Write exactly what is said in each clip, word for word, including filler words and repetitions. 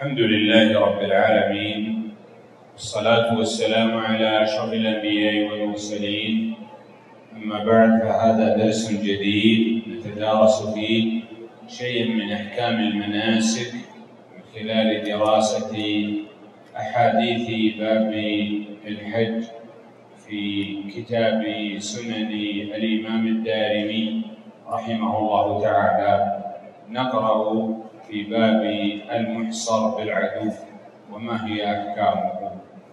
الحمد لله رب العالمين، والصلاة والسلام على أشرف الأنبياء والمرسلين. أما بعد، فهذا درس جديد نتدارس فيه شيئا من أحكام المناسك من خلال دراسة أحاديث باب الحج في كتاب سنن الإمام الدارمي رحمه الله تعالى. نقرأ في باب المحصر بالعدو وما هي أحكامه.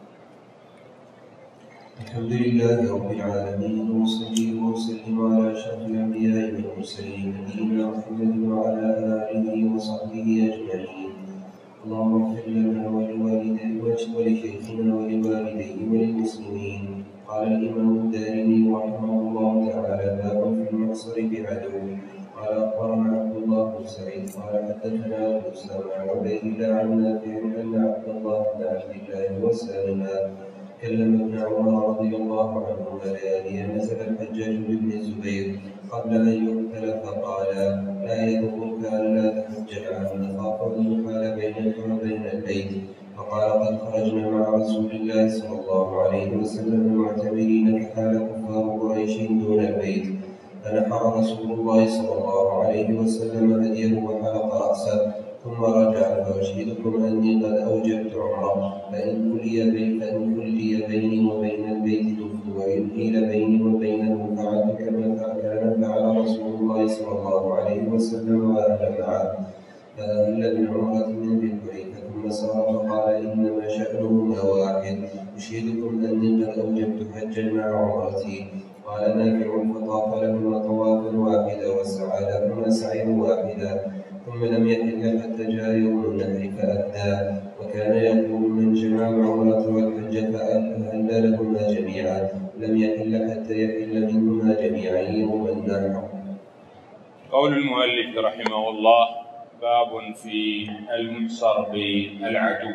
الحمد لله رب العالمين، وصلي وسلم على أشرف الأنبياء والمرسلين نبينا محمد وعلى آله وصحبه أجمعين. اللهم اغفر لنا ولوالدينا ولشيخنا ولوالديه وللمسلمين. قال الإمام الدارمي رحمه الله تعالى: باب في المحصر بعدو. قال أخبرنا عبد الله بن سعيد قال حدثنا أبو أسامة عن عبيد الله عن نافع أن عبد الله بن عبد الله وسالما كلم ابن عمر رضي الله عنهما ليالي نزل الحجاج بن الزبير قبل أن يقتل فقال: لا يضرك ألا تحج العام، نخاف أن يحال بينك وبين البيت. فقال: قد خرجنا مع رسول الله صلى الله عليه وسلم معتمرين فحال كفار قريش دون البيت، فنحر رسول الله صلى الله عليه وسلم هديه وحلق رأسه ثم رجع. فأشهدكم أني قد أوجبت عمرة، فإن كلي بي فإن كلي بيني وبين البيت دفت، وإن قيل بيني وبينه فعلت كما كان فعل رسول الله صلى الله عليه وسلم وأهل معه. فأهل بالعمرة من ذي الحليفة ثم سار فقال: إنما شأنهما واحد، أشهدكم أني قد أوجبت حجا مع عمرتي. قال نافع: فطاف لهما طوافا واحدا وسعى لهما سعيا واحدا، ثم لم يحل حتى جاء يوم النحر فأدى. وكان يقول: من جمع العمرة والحج فأهل لهما جميعا، لم يحل حتى يحل منهما جميعا يوم النحر. قول المؤلف رحمه الله: باب في المحصر بالعدو.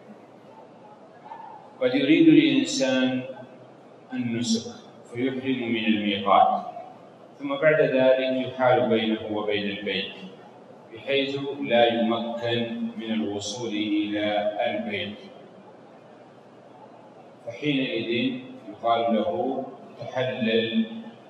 قد يريد الإنسان النسك فيحرم من الميقات، ثم بعد ذلك يحال بينه وبين البيت بحيث لا يمكن من الوصول إلى البيت، فحينئذ يقال له: تحلل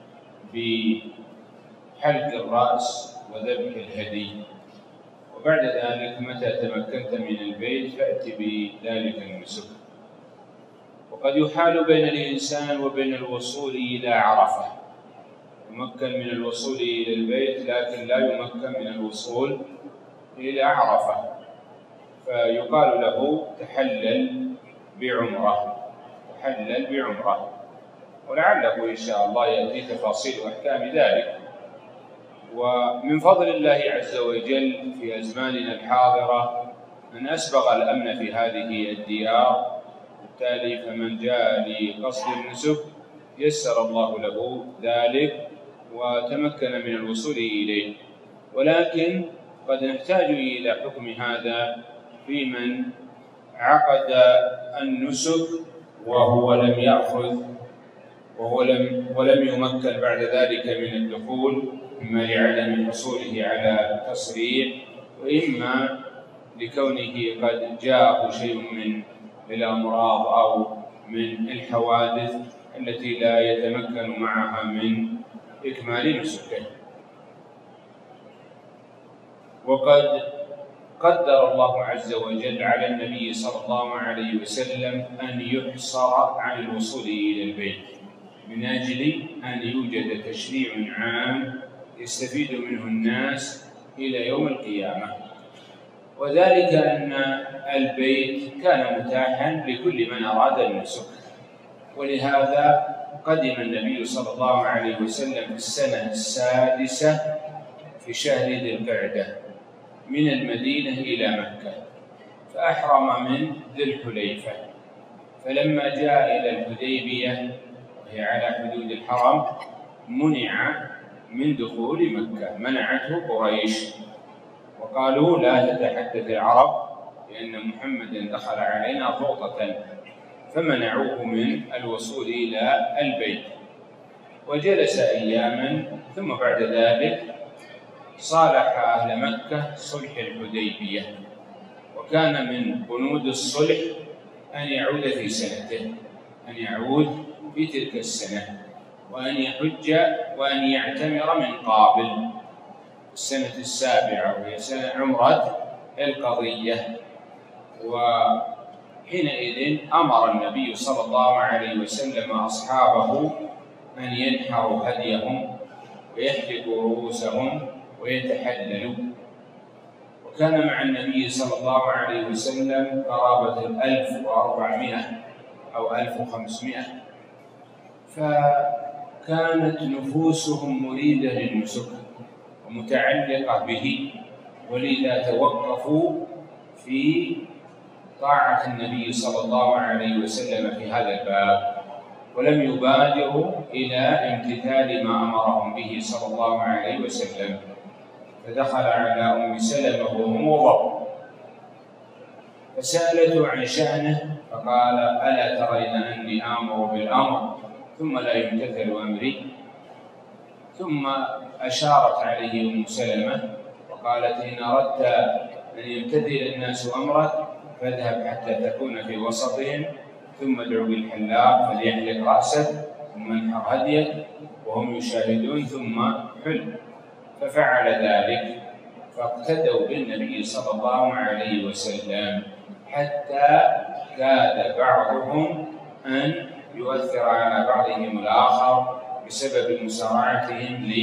بحلق الرأس وذبح الهدي، وبعد ذلك متى تمكنت من البيت فأت بذلك النسك. وقد يحال بين الإنسان وبين الوصول إلى عرفة، يمكن من الوصول إلى البيت لكن لا يمكن من الوصول إلى عرفة، فيقال له: تحلل بعمرة تحلل بعمرة ولعله إن شاء الله يأتي تفاصيل أحكام ذلك. ومن فضل الله عز وجل في أزماننا الحاضرة أن أسبغ الأمن في هذه الديار، بالتالي فمن جاء لقصد النسك يسر الله له ذلك وتمكن من الوصول إليه. ولكن قد نحتاج إلى حكم هذا في من عقد النسك وهو لم يأخذ وهو لم ولم يمكن بعد ذلك من الدخول، إما لعدم حصوله على تصريح، وإما لكونه قد جاءه شيء من الأمراض أو من الحوادث التي لا يتمكن معها من إكمال نسكه. وقد قدر الله عز وجل على النبي صلى الله عليه وسلم أن يحصر عن الوصول إلى البيت من أجل أن يوجد تشريع عام يستفيد منه الناس إلى يوم القيامة، وذلك أن البيت كان متاحا لكل من أراد النسك. ولهذا قدم النبي صلى الله عليه وسلم في السنة السادسة في شهر ذي القعدة من المدينة إلى مكة، فأحرم من ذي الحليفة. فلما جاء إلى الحديبية وهي على حدود الحرم منع من دخول مكة، منعته قريش وقالوا: لا تتحدث العرب لأن محمدا دخل علينا ضغطة، فمنعوه من الوصول إلى البيت. وجلس أياما، ثم بعد ذلك صالح أهل مكة صلح الحديبية، وكان من بنود الصلح أن يعود في سنته، أن يعود في تلك السنة، وأن يحج وأن يعتمر من قابل السنة السابعة، وهي سنة عمرة القضية. وحينئذ أمر النبي صلى الله عليه وسلم أصحابه أن ينحروا هديهم ويحلقوا رؤوسهم ويتحللوا. وكان مع النبي صلى الله عليه وسلم قرابة الألف وأربعمائة أو ألف وخمسمائة، فكانت نفوسهم مريدة للنسك ومتعلقة به، ولذا توقفوا في طاعة النبي صلى الله عليه وسلم في هذا الباب، ولم يبادروا إلى امتثال ما أمرهم به صلى الله عليه وسلم. فدخل على أم سلمة وهو مغضب فسألته عن شأنه، فقال: ألا ترين أني آمر بالأمر ثم لا يمتثل أمري؟ ثم أشارت عليه أم سلمة وقالت: إن أردت أن يمتثل الناس أمرك فاذهب حتى تكون في وسطهم، ثم ادعو بالحلاق فليحلق رأسك، ثم انحر هديك وهم يشاهدون، ثم حل. ففعل ذلك، فاقتدوا بالنبي صلى الله عليه وسلم، حتى كاد بعضهم أن يؤثر على بعضهم الآخر بسبب مسارعتهم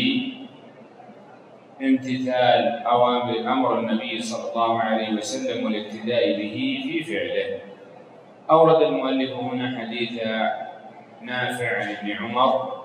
لامتثال أوامر أمر النبي صلى الله عليه وسلم والاقتداء به في فعله. أورد المؤلف هنا حديث نافع عن ابن عمر،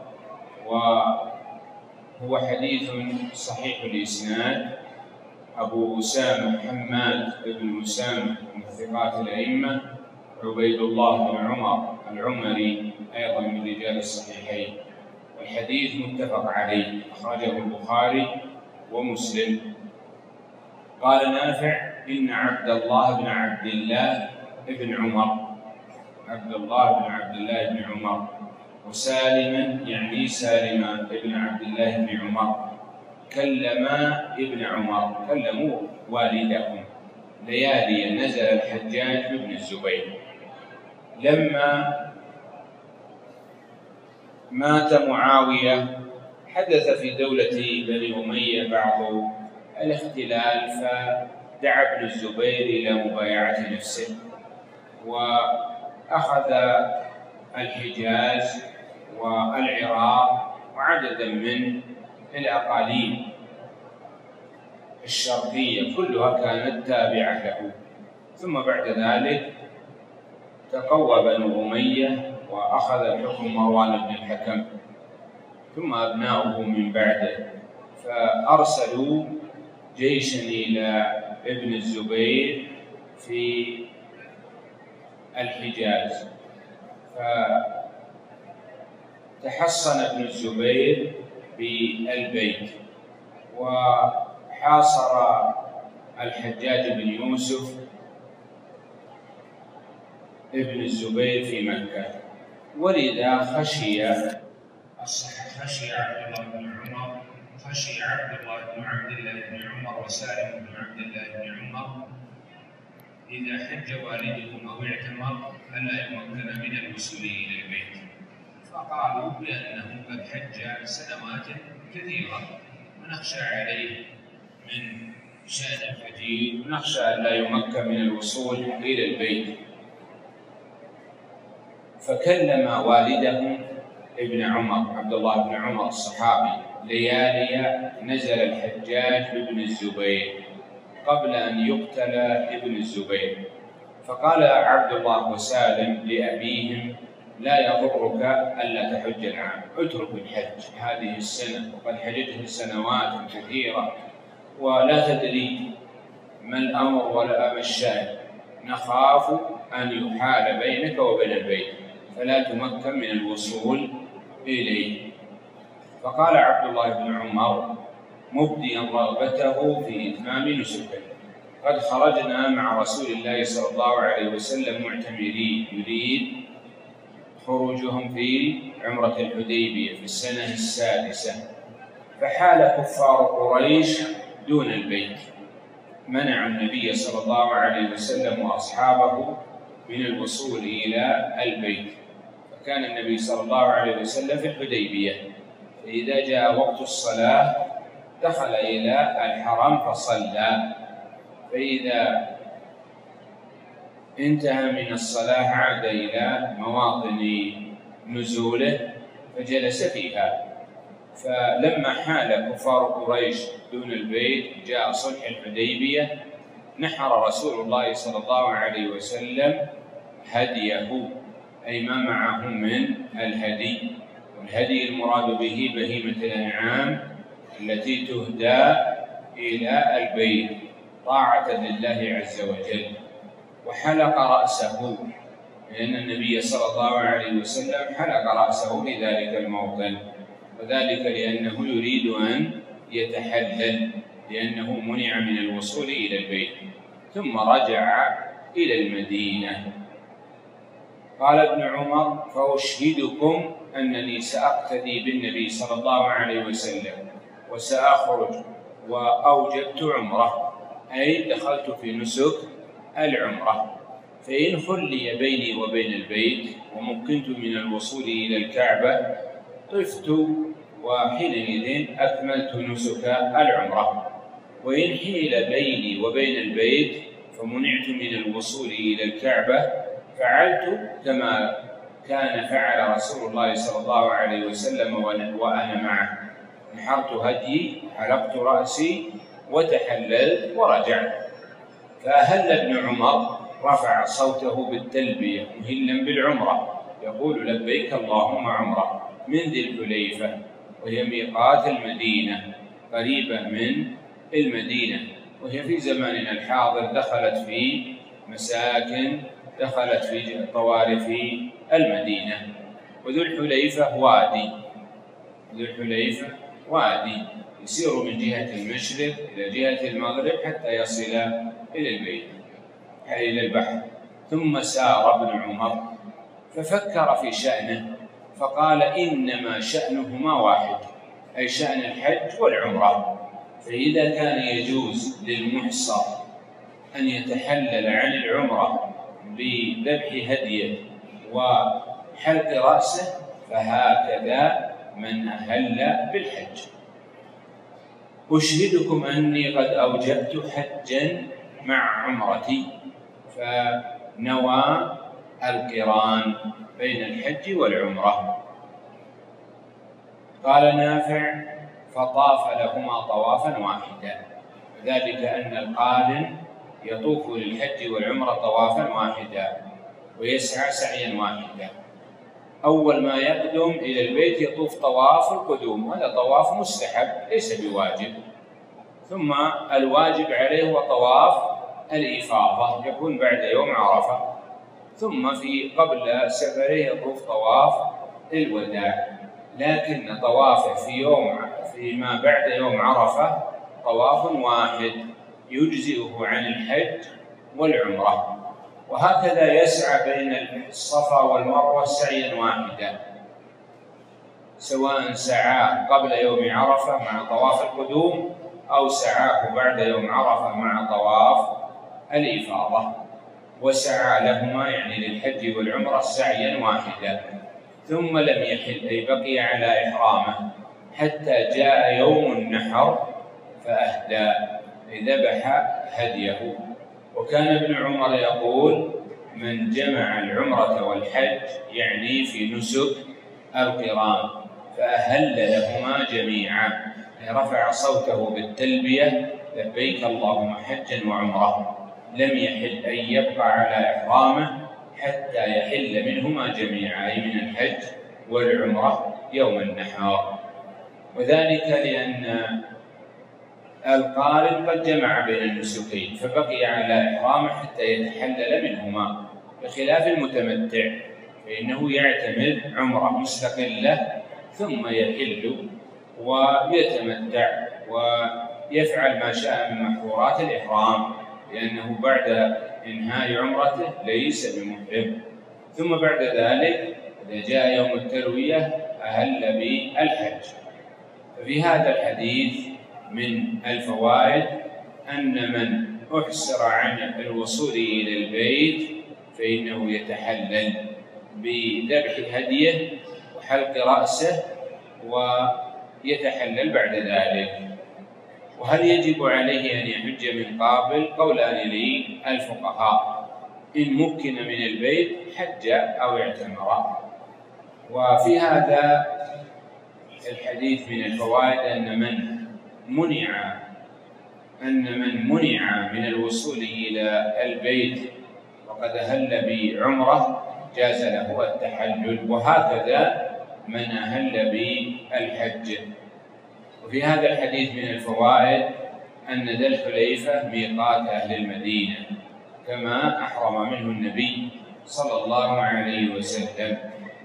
وهو حديث صحيح الإسناد. أبو أسامة حماد بن أسامة من ثقات الأئمة، عبيد الله بن عمر العمري أيضا من رجال الصحيحين، والحديث متفق عليه، أخرجه البخاري ومسلم. قال نافع: إن عبد الله بن عبد الله بن عمر، عبد الله بن عبد الله بن عمر، وسالما يعني سالما بن عبد الله بن عمر، كلما ابن عمر، كلموا والدهم ليالي نزل الحجاج بن الزبير. لما مات معاوية حدث في دولة بني أمية بعض الاختلال، فدعا ابن الزبير إلى مبايعة نفسه، وأخذ الحجاز والعراق وعددا من الأقاليم الشرقية كلها كانت تابعة له. ثم بعد ذلك تقوى بنو أمية وأخذ الحكم مروان بن الحكم، ثم أبناؤه من بعده، فأرسلوا جيشا إلى ابن الزبير في الحجاز، فتحصن ابن الزبير بالبيت، وحاصر الحجاج بن يوسف ابن الزبير في مكة. ولذا خشي خشي عبد الله بن عمر خشي عبد الله بن عبد الله بن عمر وسالم بن عبد الله بن عمر إذا حج والدهم أو اعتمر ألا يمكن من الوصول إلى البيت، فقالوا بأنه قد حج سنوات كثيرة ونخشى عليه من شأن الحجيج، ونخشى أن لا يمكن من الوصول إلى البيت. فكلم والده ابن عمر عبد الله بن عمر الصحابي ليالي نزل الحجاج بن الزبير قبل أن يقتل ابن الزبير، فقال عبد الله وسالم لأبيهم: لا يضرك ألا تحج العام، اترك الحج هذه السنة، وقد حجته سنوات كثيرة ولا تدري ما الأمر ولا ما الشأن، نخاف أن يحال بينك وبين البيت فلا تمكن من الوصول إليه. فقال عبد الله بن عمر مبديا رغبته في إتمام نسكه: قد خرجنا مع رسول الله صلى الله عليه وسلم معتمرين، يريد خروجهم في عمرة الحديبية في السنة السادسة، فحال كفار قريش دون البيت، منع النبي صلى الله عليه وسلم وأصحابه من الوصول إلى البيت، فكان النبي صلى الله عليه وسلم في الحديبية، فإذا جاء وقت الصلاة دخل إلى الحرم فصلى، فإذا انتهى من الصلاة عاد إلى مواطن نزوله فجلس فيها. فلما حال كفار قريش دون البيت جاء صلح الحديبية نحر رسول الله صلى الله عليه وسلم هديه، أي ما معه من الهدي. والهدي المراد به بهيمة الأنعام التي تهدى إلى البيت طاعة لله عز وجل. وحلق رأسه، لأن النبي صلى الله عليه وسلم حلق رأسه في ذلك الموطن، وذلك لأنه يريد أن يتحلل، لأنه منع من الوصول إلى البيت، ثم رجع إلى المدينة. قال ابن عمر: فأشهدكم أنني سأقتدي بالنبي صلى الله عليه وسلم وسأخرج وأوجبت عمرة، أي دخلت في نسك العمرة، فإن خلي بيني وبين البيت ومكنت من الوصول إلى الكعبة طفت، وحينئذ أكملت نسك العمرة. وإن حيل بيني وبين البيت فمنعت من الوصول إلى الكعبة فعلت كما كان فعل رسول الله صلى الله عليه وسلم وأنا معه، نحرت هديي، حلقت رأسي، وتحللت ورجعت. فأهل ابن عمر، رفع صوته بالتلبية مهلا بالعمرة، يقول: لبيك اللهم عمرة، من ذي الحليفة، وهي ميقات المدينة قريبة من المدينة، وهي في زماننا الحاضر دخلت في مساكن، دخلت في طوارف المدينة. وذو الحليفة وادي، ذو الحليفة وادي يسير من جهة المشرق إلى جهة المغرب حتى يصل إلى البيت، إلى البحر. ثم سار ابن عمر ففكر في شأنه فقال: إنما شأنهما واحد، أي شأن الحج والعمرة. فإذا كان يجوز للمحصر أن يتحلل عن العمرة بذبح هديه وحلق رأسه، فهكذا من أهل بالحج. أشهدكم أني قد أوجبت حجا مع عمرتي، فنوى القران بين الحج والعمرة. قال نافع: فطاف لهما طوافا واحدا، ذلك أن القارن يطوف للحج والعمرة طوافا واحدا ويسعى سعيا واحدا. أول ما يقدم إلى البيت يطوف طواف القدوم، هذا طواف مستحب ليس بواجب، ثم الواجب عليه هو طواف الإفاضة، يكون بعد يوم عرفة، ثم في قبل سفره يطوف طواف الوداع. لكن طوافه في يوم فيما بعد يوم عرفة طواف واحد يجزئه عن الحج والعمرة. وهكذا يسعى بين الصفا والمروة سعيا واحدا، سواء سعاه قبل يوم عرفة مع طواف القدوم أو سعاه بعد يوم عرفة مع طواف الإفاضة، وسعى لهما يعني للحج والعمرة سعيا واحدا. ثم لم يحل، أي بقي على إحرامه حتى جاء يوم النحر فأهدى، أي ذبح هديه. وكان ابن عمر يقول: من جمع العمرة والحج، يعني في نسك القران، فأهل لهما جميعا، رفع صوته بالتلبية: لبيك اللهم حجا وعمرة، لم يحل أن يبقى على إحرامه حتى يحل منهما جميعا، أي من الحج والعمرة يوم النحر. وذلك لأن القارن قد جمع بين النسكين فبقي على إحرامه حتى يتحلل منهما، بخلاف المتمتع فإنه يعتمد عمرة مستقلة ثم يحل ويتمتع ويفعل ما شاء من محظورات الإحرام، لأنه بعد إنهاء عمرته ليس بمحرم. ثم بعد ذلك إذا جاء يوم التروية أهل بالحج. ففي هذا الحديث من الفوائد أن من أحسر عن الوصول إلى البيت فإنه يتحلل بذبح هديه وحلق رأسه ويتحلل بعد ذلك. وهل يجب عليه أن يحج من قابل؟ قولان للفقهاء، إن مكن من البيت حج أو اعتمر. وفي هذا الحديث من الفوائد أن من منع أن من منع من الوصول إلى البيت وقد أهل بعمرة جاز له التحلل، وهكذا من أهل بالحج. وفي هذا الحديث من الفوائد أن ذا الحليفة ميقات أهل المدينة كما أحرم منه النبي صلى الله عليه وسلم.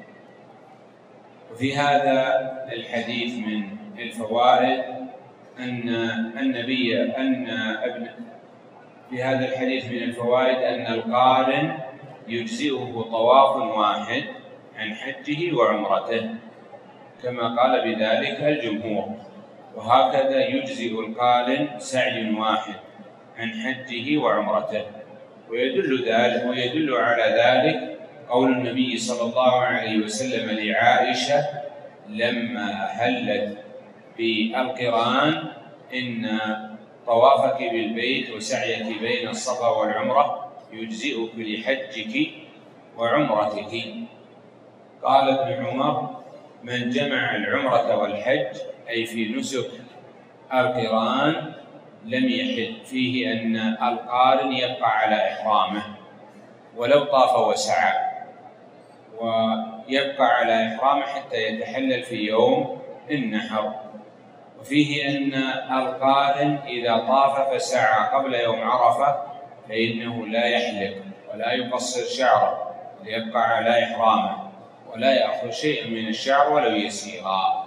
وفي هذا الحديث من الفوائد أن النبي أن ابن في هذا الحديث من الفوائد أن القارن يجزئه طواف واحد عن حجه وعمرته كما قال بذلك الجمهور، وهكذا يجزئ القارن سعي واحد عن حجه وعمرته. ويدل ذلك ويدل على ذلك قول النبي صلى الله عليه وسلم لعائشة لما أهلت بالقران: إن طوافك بالبيت وسعيك بين الصفا والعمرة يجزئك لحجك وعمرتك. قال ابن عمر: من جمع العمرة والحج أي في نسك القران لم يحل، فيه أن القارن يبقى على إحرامه ولو طاف وسعى، ويبقى على إحرامه حتى يتحلل في يوم النحر. وفيه أن القارن إذا طاف فسعى قبل يوم عرفة فإنه لا يحلق ولا يقصر شعره ليبقى على إحرامه ولا يأخذ شيئا من الشعر ولو يسيرا.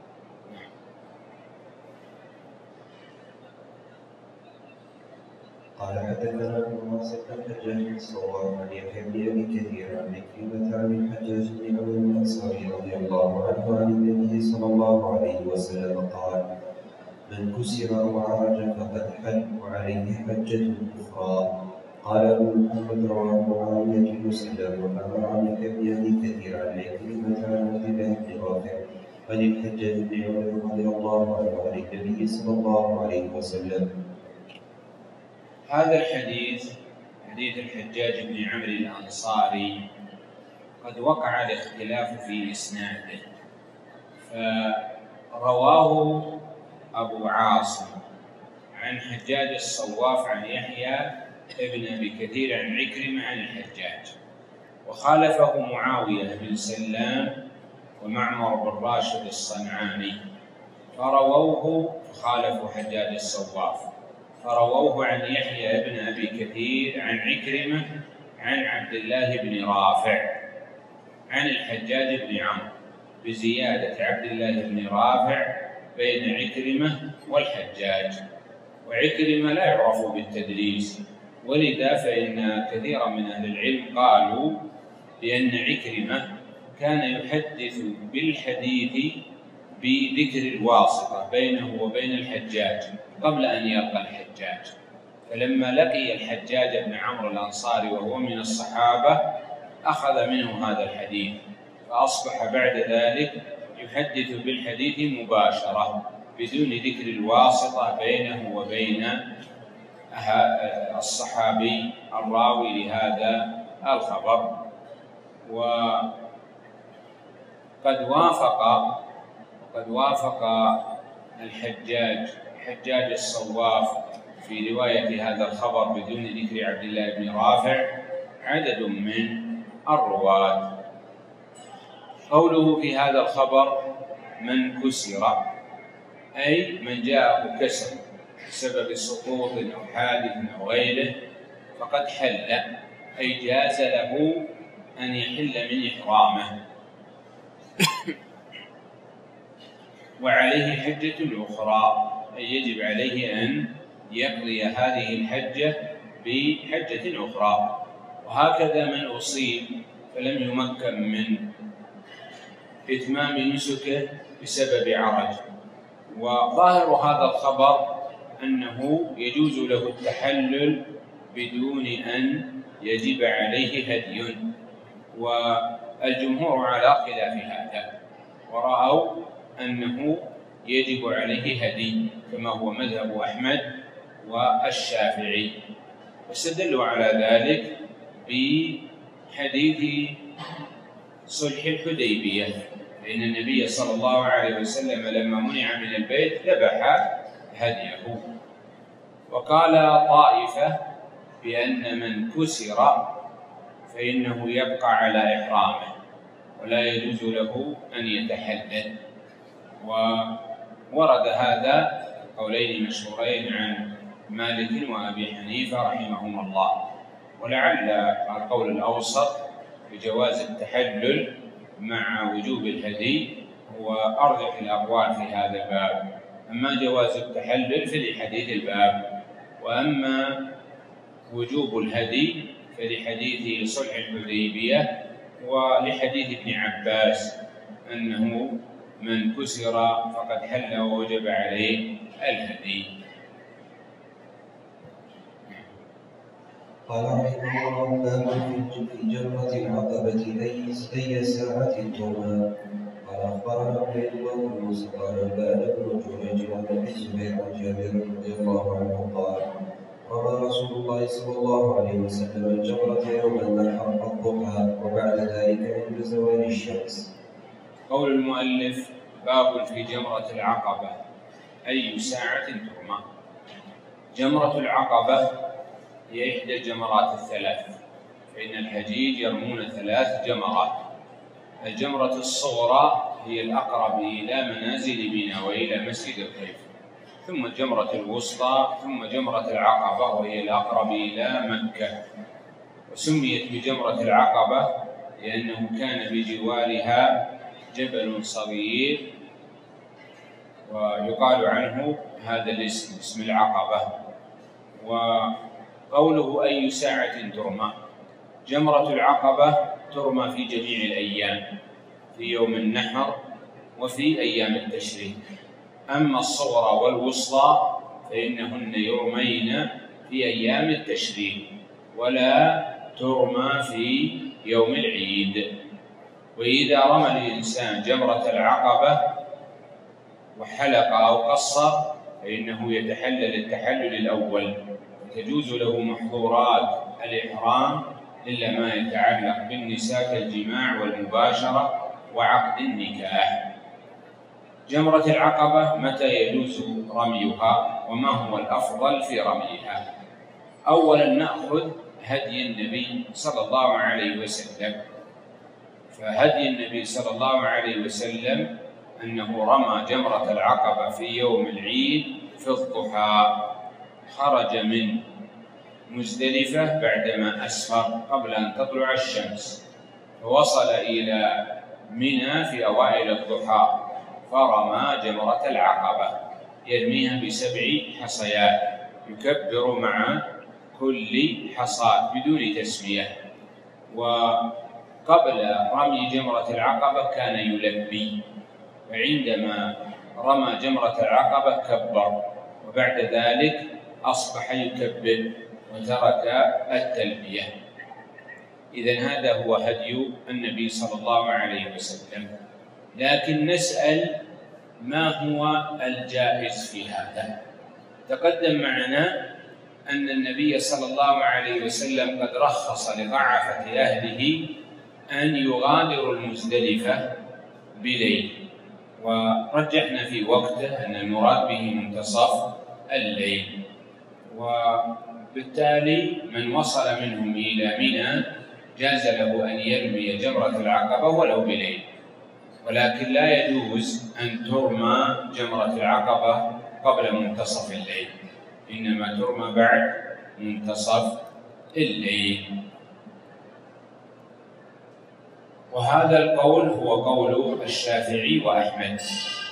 قال حدثنا ابن ناصر الحجاج بن صواب عن يحيى بن ابي كثير عن عكرمة عن الحجاج بن عمرو الانصاري رضي الله عنه عن النبي صلى الله عليه وسلم قال: من كسر او عرج فقد حج وعليه حجة اخرى. قال ابو محمد رواه معاوية بن سلام وامر عن يحيى بن ابي كثير عن عكرمة عن عبد الله بن رافع عن الحجاج بن عمرو رضي الله عنه عن النبي صلى الله عليه وسلم. هذا الحديث حديث الحجاج بن عمرو الأنصاري قد وقع الاختلاف في إسناده، فرواه أبو عاصم عن حجاج الصواف عن يحيى ابن أبي كثير عن عكرمة عن الحجاج، وخالفه معاوية بن سلام ومعمر بن راشد الصنعاني فرووه فخالفوا حجاج الصواف، فرووه عن يحيى بن أبي كثير عن عكرمة عن عبد الله بن رافع عن الحجاج بن عمرو بزيادة عبد الله بن رافع بين عكرمة والحجاج. وعكرمة لا يعرف بالتدليس، ولذا فإن كثيرا من أهل العلم قالوا بأن عكرمة كان يحدث بالحديث بذكر الواسطة بينه وبين الحجاج قبل أن يلقى الحجاج، فلما لقي الحجاج بن عمرو الأنصاري وهو من الصحابة أخذ منه هذا الحديث، فأصبح بعد ذلك يحدث بالحديث مباشرة بدون ذكر الواسطة بينه وبين الصحابي الراوي لهذا الخبر. وقد وافق وقد وافق الحجاج حجاج الصواف في رواية هذا الخبر بدون ذكر عبد الله بن رافع عدد من الرواة. قوله في هذا الخبر من كسر أي من جاءه كسر بسبب سقوط أو حادث أو غيره فقد حل، أي جاز له أن يحل من إحرامه وعليه حجة أخرى، أي يجب عليه أن يقضي هذه الحجة بحجة أخرى. وهكذا من أصيب فلم يمكن من إتمام نسكه بسبب عرج. وظاهر هذا الخبر أنه يجوز له التحلل بدون أن يجب عليه هدي، والجمهور على خلاف هذا، ورأوا أنه يجب عليه هدي كما هو مذهب أحمد والشافعي، واستدلوا على ذلك بحديث صلح الحديبية، فإن النبي صلى الله عليه وسلم لما منع من البيت ذبح هديه. وقال طائفة بأن من كسر فإنه يبقى على إحرامه ولا يجوز له أن يتحلل، وورد هذا قولين مشهورين عن مالك وأبي حنيفة رحمهم الله، ولعل القول الأوسط بجواز التحلل مع وجوب الهدي هو أرجح الأقوال في هذا الباب. أما جواز التحلل فلحديث الباب، وأما وجوب الهدي فلحديث صلح الحديبية ولحديث ابن عباس أنه من كسر فقد حل ووجب عليه الهدي. قال رحمه الله: باب في جمرة العقبة أي ساعة ترمى. قال أخبرنا عبيد الله بن موسى قال أنبأنا ابن جريج عن أبي الزبير عن جابر رضي الله عنه قال: رمى رسول الله صلى الله عليه وسلم الجمرة يوم النحر الضحى وبعد ذلك عند زوال الشمس. قول المؤلف: باب في جمرة العقبة أي ساعة ترمى. جمرة العقبة هي إحدى الجمرات الثلاث، فإن الحجيج يرمون ثلاث جمرات. الجمرة الصغرى هي الأقرب إلى منازل منى وإلى مسجد الخيف، ثم الجمرة الوسطى، ثم جمرة العقبة وهي الأقرب إلى مكة. وسميت بجمرة العقبة لأنه كان بجوارها جبل صغير ويقال عنه هذا الاسم اسم العقبة. وقوله أي ساعة ترمى، جمرة العقبة ترمى في جميع الأيام، في يوم النحر وفي أيام التشريق. أما الصغرى والوسطى فإنهن يرمين في أيام التشريق ولا ترمى في يوم العيد. وإذا رمى الإنسان جمرة العقبة وحلق أو قصر فإنه يتحلل التحلل الأول، تجوز له محظورات الإحرام إلا ما يتعلق بالنساء كالجماع والمباشرة وعقد النكاح. جمرة العقبة متى يجوز رميها وما هو الأفضل في رميها؟ أولا نأخذ هدي النبي صلى الله عليه وسلم، فهدي النبي صلى الله عليه وسلم أنه رمى جمرة العقبة في يوم العيد في الضحى، خرج من مزدلفة بعدما أسفر قبل أن تطلع الشمس، فوصل إلى منى في أوائل الضحى فرمى جمرة العقبة، يرميها بسبع حصيات يكبر مع كل حصاة بدون تسمية. وقبل رمي جمرة العقبة كان يلبي، فعندما رمى جمرة العقبة كبر، وبعد ذلك أصبح يكبر وترك التلبية. إذن هذا هو هدي النبي صلى الله عليه وسلم. لكن نسأل ما هو الجائز في هذا؟ تقدم معنا أن النبي صلى الله عليه وسلم قد رخص لضعفة أهله أن يغادروا المزدلفة بليل، ورجحنا في وقته أن المراد به منتصف الليل، وبالتالي من وصل منهم إلى منى جاز له أن يرمي جمرة العقبة ولو بليل، ولكن لا يجوز أن ترمى جمرة العقبة قبل منتصف الليل، إنما ترمى بعد منتصف الليل. وهذا القول هو قول الشافعي وأحمد.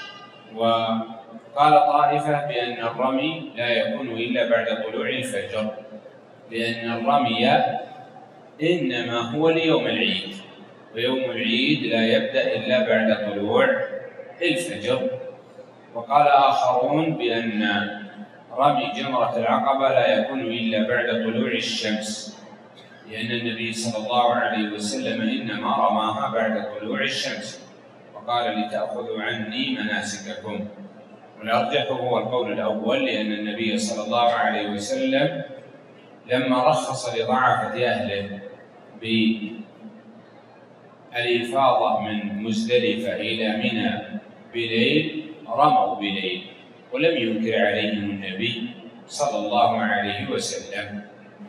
وقال طائفة بأن الرمي لا يكون إلا بعد طلوع الفجر، لأن الرمي إنما هو ليوم العيد، ويوم العيد لا يبدأ إلا بعد طلوع الفجر. وقال آخرون بأن رمي جمرة العقبة لا يكون إلا بعد طلوع الشمس، لأن النبي صلى الله عليه وسلم إنما رماها بعد طلوع الشمس، وقال لتأخذوا عني مناسككم. والأرجح هو القول الأول، لأن النبي صلى الله عليه وسلم لما رخص لضعفة أهله بالإفاضة من مزدلفة إلى منى بليل رموا بليل، ولم ينكر عليهم النبي صلى الله عليه وسلم.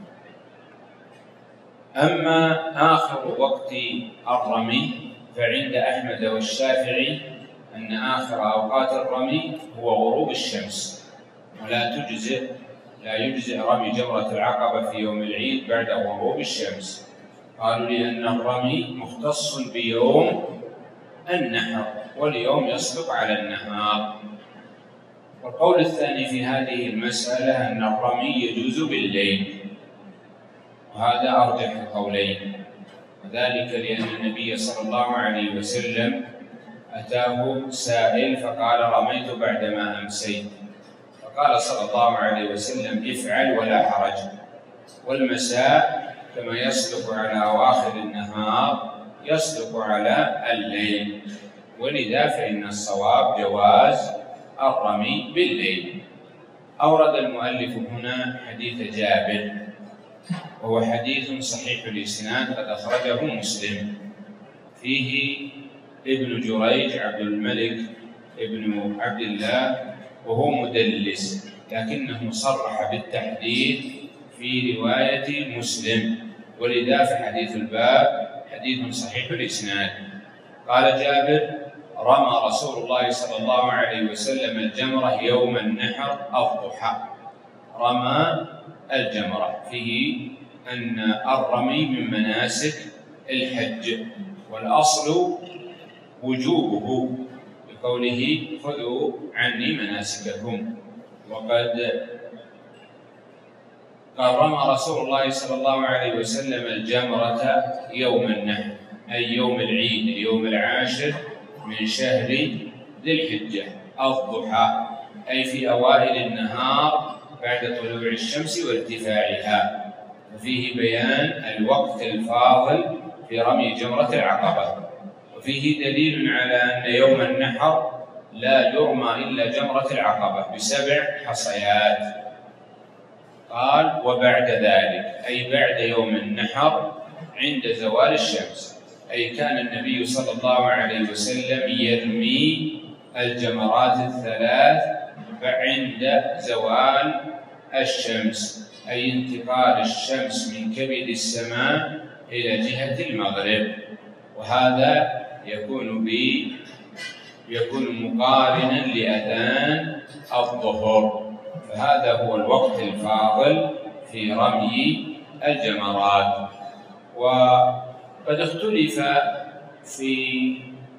أما آخر وقت الرمي فعند أحمد والشافعي أن آخر أوقات الرمي هو غروب الشمس، ولا تجزئ لا يجزئ رمي جمرة العقبة في يوم العيد بعد غروب الشمس. قالوا لأن الرمي مختص بيوم النحر، واليوم يصدق على النهار. والقول الثاني في هذه المسألة أن الرمي يجوز بالليل، وهذا أرجح القولين، وذلك لأن النبي صلى الله عليه وسلم أتاه سائل فقال رميت بعدما أمسيت، فقال صلى الله عليه وسلم افعل ولا حرج. والمساء كما يصدق على أواخر النهار يصدق على الليل، ولذا فإن الصواب جواز الرمي بالليل. أورد المؤلف هنا حديث جابر، وهو حديث صحيح الإسناد قد أخرجه مسلم، فيه ابن جريج عبد الملك ابن عبد الله وهو مدلس، لكنه صرح بالتحديث في رواية مسلم، ولذا في حديث الباب حديث صحيح الإسناد. قال جابر رمى رسول الله صلى الله عليه وسلم الجمرة يوم النحر الضحى. رمى الجمرة، فيه أن الرمي من مناسك الحج، والأصل وجوبه بقوله خذوا عني مناسككم. وقد قال رمى رسول الله صلى الله عليه وسلم الجمرة يوم النحر، أي يوم العيد، اليوم العاشر من شهر ذي الحجة، الضحى أي في أوائل النهار بعد طلوع الشمس وارتفاعها. وفيه بيان الوقت الفاضل في رمي جمرة العقبة، وفيه دليل على أن يوم النحر لا يرمى إلا جمرة العقبة بسبع حصيات. قال وبعد ذلك أي بعد يوم النحر عند زوال الشمس، أي كان النبي صلى الله عليه وسلم يرمي الجمرات الثلاث عند زوال الشمس، أي انتقال الشمس من كبد السماء إلى جهة المغرب، وهذا يكون بي يكون مقارنا لأذان الظهر، فهذا هو الوقت الفاضل في رمي الجمرات. وقد اختلف في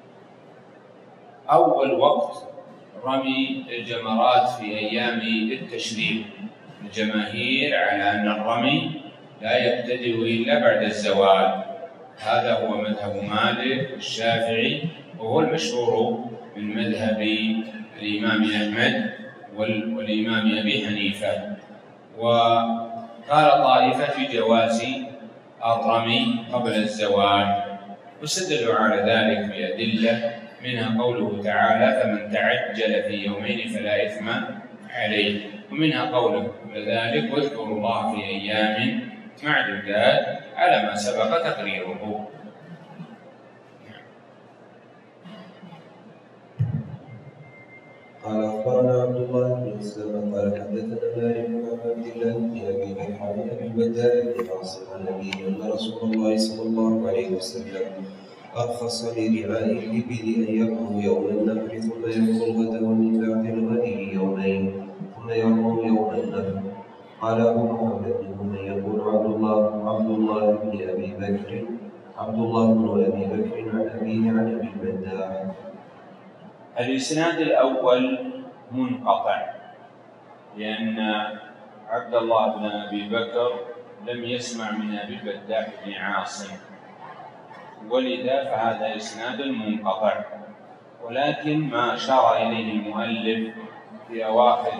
أول وقت رمي الجمرات في أيام التشريق. الجماهير على أن الرمي لا يبتدئ إلا بعد الزوال، هذا هو مذهب مالك والشافعي، وهو المشهور من مذهب الإمام أحمد والإمام أبي حنيفة. وقال طائفة بجواز الرمي قبل الزوال، واستدلوا على ذلك بأدلة، منها قوله تعالى فمن تعجل في يومين فلا إثم عليه، ومنها قوله لذلك واذكروا الله في أيام معدودات على ما سبق تقريره. قال أخبرنا عبد الله بن مسلم قال حدثنا مالك بن عبد الله بن أبي بكر عن أبي البداء بن عاصم عن النبي أن رسول الله صلى الله عليه وسلم أرخص لرعاء الإبل أن يرموا يوم النحر ثم يرموا الغد ومن بعد الغد يومين ثم يرموا يوم النحر. قال أبو محمد من يقول عبد الله عبد الله بن أبي بكر عبد الله بن أبي بكر عن أبيه عن أبي البداء. الإسناد الأول منقطع، لأن عبد الله بن أبي بكر لم يسمع من أبي البداء بن عاصم، ولذا فهذا إسناد منقطع. ولكن ما أشار إليه المؤلف في أواخر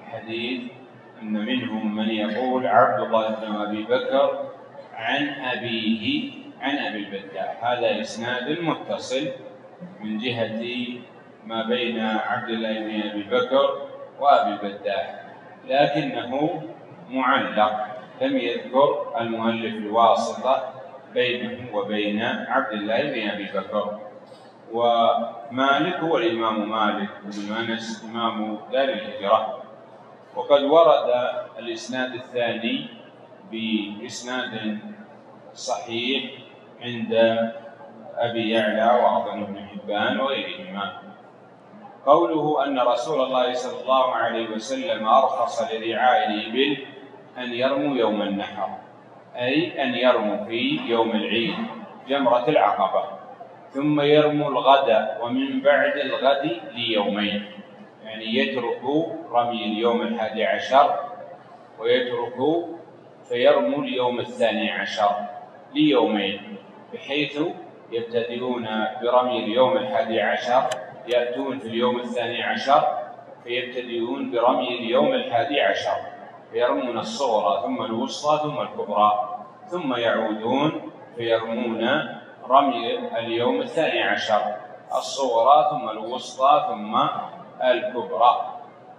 الحديث أن منهم من يقول عبد الله بن أبي بكر عن أبيه عن أبي البداء، هذا إسناد متصل من جهة ما بين عبد الله بن أبي بكر وأبي البداء، لكنه معلق، لم يذكر المؤلف الواسطة بينه وبين عبد الله بن أبي بكر. ومالك هو الإمام مالك بن أنس إمام دار الهجرة. وقد ورد الإسناد الثاني بإسناد صحيح عند أبي يعلى وأظن ابن حبان وغيرهما، قوله أن رسول الله صلى الله عليه وسلم أرخص لرعاء الإبل أن يرموا يوم النحر، أي أن يرموا في يوم العيد جمرة العقبة، ثم يرموا الغد ومن بعد الغد ليومين، يعني يتركوا رمي اليوم الحادي عشر ويتركوا فيرموا اليوم الثاني عشر ليومين، بحيث يبتدئون برمي اليوم الحادي عشر، يأتون في اليوم الثاني عشر فيبتدئون برمي اليوم الحادي عشر، فيرمون الصغرى ثم الوسطى ثم الكبرى، ثم يعودون فيرمون رمي اليوم الثاني عشر، الصغرى ثم الوسطى ثم الكبرى.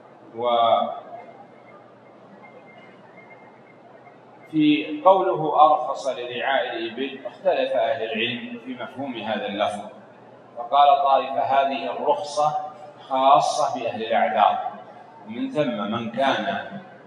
وفي قوله أرخص لرعاء الإبل اختلف أهل العلم في مفهوم هذا اللفظ، فقال طائفة هذه الرخصة خاصة بأهل الأعذار، ومن ثم من كان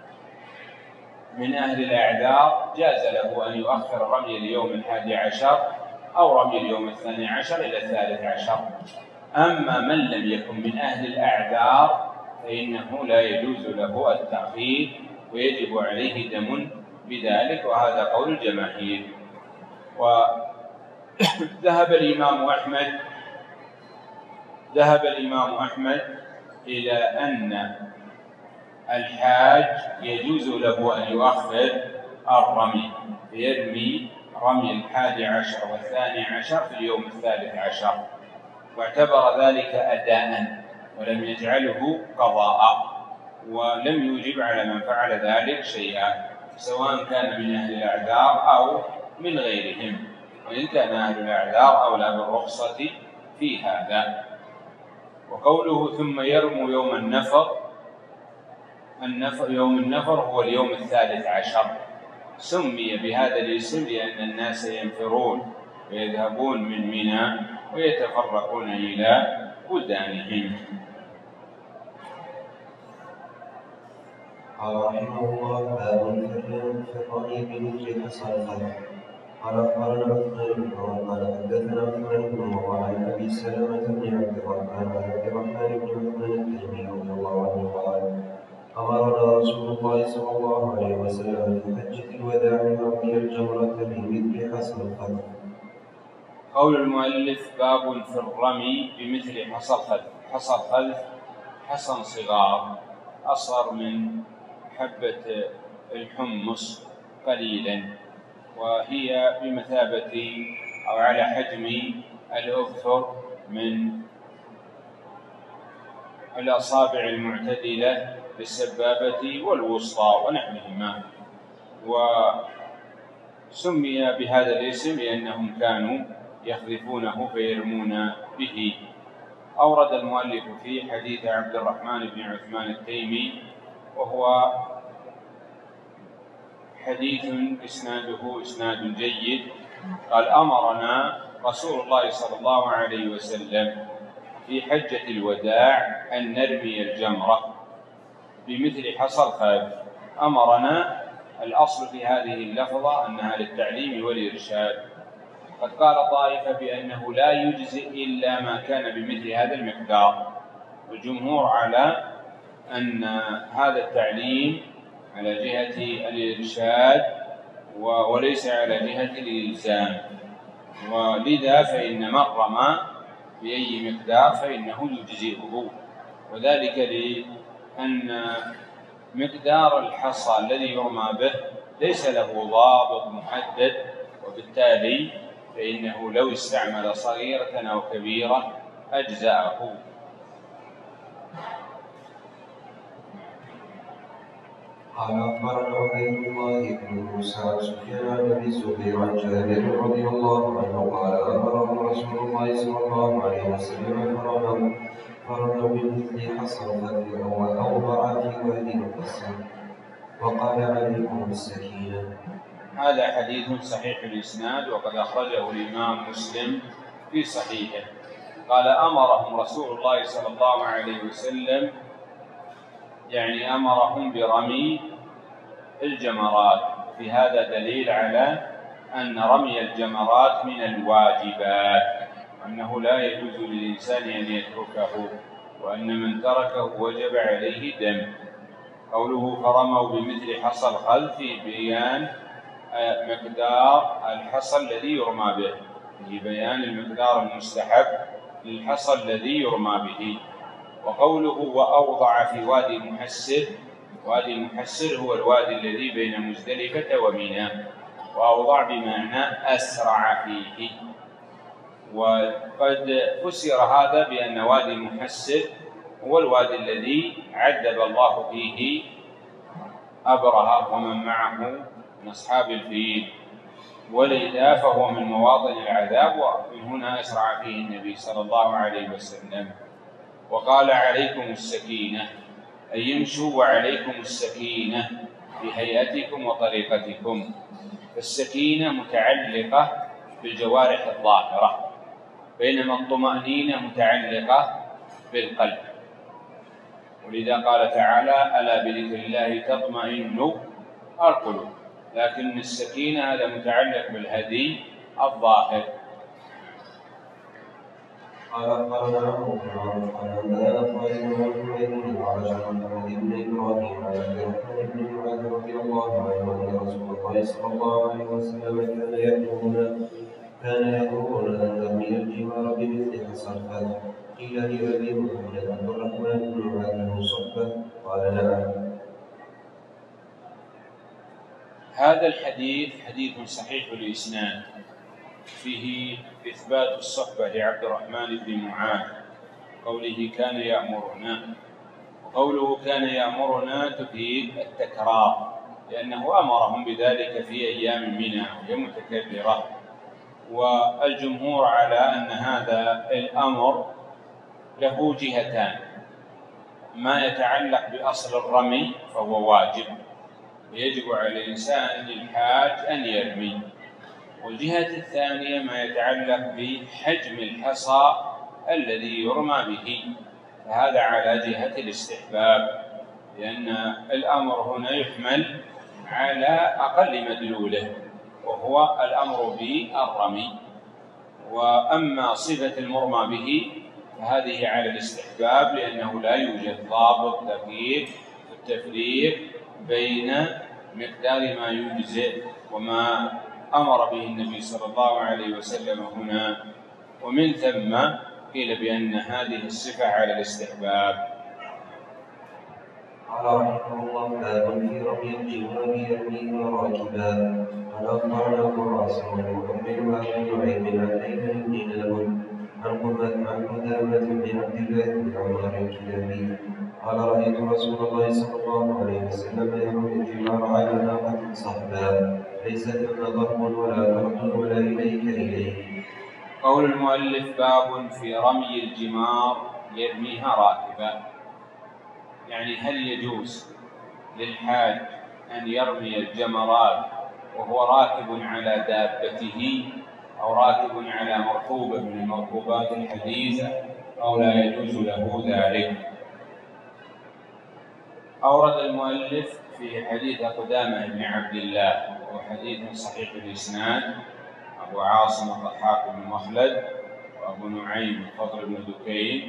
من أهل الأعذار جاز له أن يؤخر رمي اليوم الحادي عشر أو رمي اليوم الثاني عشر إلى الثالث عشر. أما من لم يكن من أهل الأعذار فإنه لا يجوز له التأخير ويجب عليه دم بذلك، وهذا قول الجماهير. وذهب الإمام أحمد ذهب الإمام أحمد إلى أن الحاج يجوز له أن يؤخر الرمي، فيرمي رمي الحادي عشر والثاني عشر في اليوم الثالث عشر، واعتبر ذلك أداء ولم يجعله قضاء، ولم يوجب على من فعل ذلك شيئا، سواء كان من أهل الأعذار أو من غيرهم، وإن كان أهل الأعذار أولى بالرخصة في هذا. وقوله ثم يرموا يوم النفر، النفر يوم النفر هو اليوم الثالث عشر، سمي بهذا الاسم لأن الناس ينفرون ويذهبون من منى ويتفرقون إلى بلدانهم. قال رحمه الله باب في الرمي بمثل حصى الخلف. قال أخبرنا عثمان بن عمر قال حدثنا عثمان بن عمر عن أبي سلمة بن عبد الرحمن عن عبد الرحمن بن عثمان التيمي رضي الله عنه قال أمرنا رسول الله صلى الله عليه وسلم في حجة الوداع أن نرمي الجمرة بمثل حصى الخلف. قول المؤلف باب في الرمي بمثل حصى الخلف. حصى الخلف حصى صغار أصغر من حبة الحمص قليلا، وهي بمثابة أو على حجم الأظفر من الأصابع المعتدلة بالسبابة والوسطى ونحوهما. وسمي بهذا الاسم لأنهم كانوا يخذفونه فيرمون به. أورد المؤلف في حديث عبد الرحمن بن عثمان التيمي، وهو حديث إسناده إسناد جيد. قال أمرنا رسول الله صلى الله عليه وسلم في حجة الوداع أن نرمي الجمرة بمثل حصى الخلف. أمرنا، الأصل في هذه اللفظة أنها للتعليم والإرشاد. قد قال طائفة بأنه لا يجزئ إلا ما كان بمثل هذا المقدار، والجمهور على أن هذا التعليم على جهة الإرشاد وليس على جهة الإلزام، ولذا فإن من رمى بأي مقدار فإنه يجزئه، وذلك لأن مقدار الحصى الذي يرمى به ليس له ضابط محدد، وبالتالي فإنه لو استعمل صغيرة أو كبيرة أجزأه. قال أخبرنا عبيد الله بن موسى عن سفيان عن أبي الزبير عن جابر رضي الله عنه قال أمرهم رسول الله صلى الله عليه وسلم فرموا فرموا بمثل حصرفة أو أوضع في وادي مقصر وقال عليكم السكينة. هذا حديث صحيح الإسناد وقد أخرجه الإمام مسلم في صحيحه. قال أمرهم رسول الله صلى الله عليه وسلم، يعني أمرهم برمي الجمرات. في هذا دليل على أن رمي الجمرات من الواجبات، وأنه لا يجوز للإنسان أن يتركه، وأن من تركه وجب عليه دم. قوله فرموا بمثل حصى الخذ في بيان مقدار الحصى الذي يرمى به، في بيان المقدار المستحب للحصى الذي يرمى به. وقوله وأوضع في وادي محسر، وادي المحسر هو الوادي الذي بين مزدلفة ومنى، وأوضع بمعنى أسرع فيه. وقد فسر هذا بأن وادي المحسر هو الوادي الذي عذب الله فيه أبرهة ومن معه من أصحاب الفيل، ولذا فهو من مواطن العذاب، ومن هنا أسرع فيه النبي صلى الله عليه وسلم. وقال عليكم السكينة، أي يمشوا وعليكم السكينة في هيئتكم وطريقتكم. فالسكينة متعلقة بالجوارح الظاهرة، بينما الطمأنينة متعلقة بالقلب. ولذا قال تعالى ألا بذكر الله تطمئن القلوب، لكن السكينة هذا متعلق بالهدي الظاهر. قال أخبرنا عمرو بن عمرو قال أنبأنا خالد بن حميد قال عن محمد بن إبراهيم عن عبد الرحمن بن معاذ رضي الله عنه أن رسول الله صلى الله عليه وسلم كان يأمرنا كان يأمرنا أن نرمي الجمار بمثل حصى الخذ. قيل لأبي محمد عبد الرحمن بن معاذ له صحبة؟ قال نعم. هذا الحديث حديث صحيح الإسناد، فيه إثبات الصحبة لعبد الرحمن بن معاذ، قوله كان يأمرنا. وقوله كان يأمرنا تفيد التكرار، لأنه أمرهم بذلك في أيام منى وهي متكررة. والجمهور على أن هذا الأمر له جهتان: ما يتعلق بأصل الرمي فهو واجب ويجب على الإنسان الحاج أن يرمي، والجهة الثانية ما يتعلق بحجم الحصى الذي يرمى به، فهذا على جهة الاستحباب، لأن الأمر هنا يحمل على أقل مدلوله وهو الأمر بالرمي. وأما صفة المرمى به فهذه على الاستحباب، لأنه لا يوجد ضابط دقيق في التفريق بين مقدار ما يجزئ وما أمر به النبي صلى الله عليه وسلم هنا، ومن ثم قيل بأن هذه الصفة على الاستحباب. قال رحمه الله باب في رمي الجمار يرميها راكبا. قال أخبرنا أبو عاصم ومحمد وأبو نعيم عن أيمن بن نابل عن قدامة بن عبد الله بن عمر الكلابي قال رأيت رسول الله صلى الله عليه وسلم يرمي الجمار على ناقة صحبا ليس ثم ضرب ولا طرد ولا إليك إليه. قول المؤلف باب في رمي الجمار يرميها راكبا، يعني هل يجوز للحاج أن يرمي الجمرات وهو راكب على دابته أو راكب على مركوبة من المركوبات الحديثة، أو لا يجوز له ذلك؟ أورد المؤلف في حديث قدامة بن عبد الله، وهو حديث صحيح الإسناد، أبو عاصم الضحاك بن مخلد وأبو نعيم الفضل بن دكين،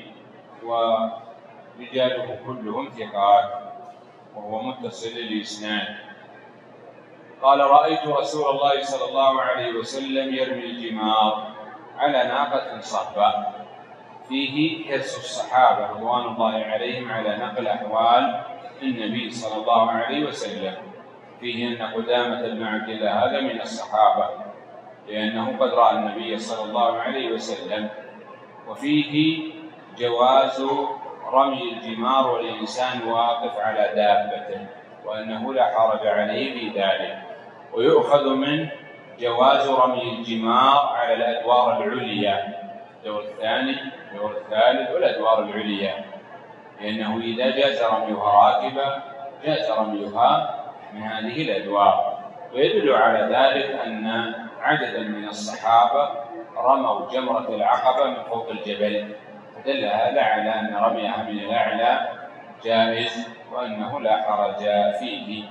ورجاله كلهم ثقات، وهو متصل الإسناد. قال رأيت رسول الله صلى الله عليه وسلم يرمي الجمار على ناقة صهباء. فيه حرص الصحابة رضوان الله عليهم على نقل أحوال النبي صلى الله عليه وسلم. فيه أن قدامة بن عبد الله هذا من الصحابة، لأنه قد رأى النبي صلى الله عليه وسلم. وفيه جواز رمي الجمار والإنسان واقف على دابته، وأنه لا حرج عليه في ذلك. ويؤخذ من جواز رمي الجمار على الأدوار العليا، الدور الثاني الدور الثالث والأدوار العليا، لأنه إذا جاز رميها راكبة جاز رميها من هذه الأدوار. ويدل على ذلك أن عددا من الصحابة رموا جمرة العقبة من فوق الجبل، فدل هذا على أن رميها من الأعلى جائز وأنه لا حرج فيه.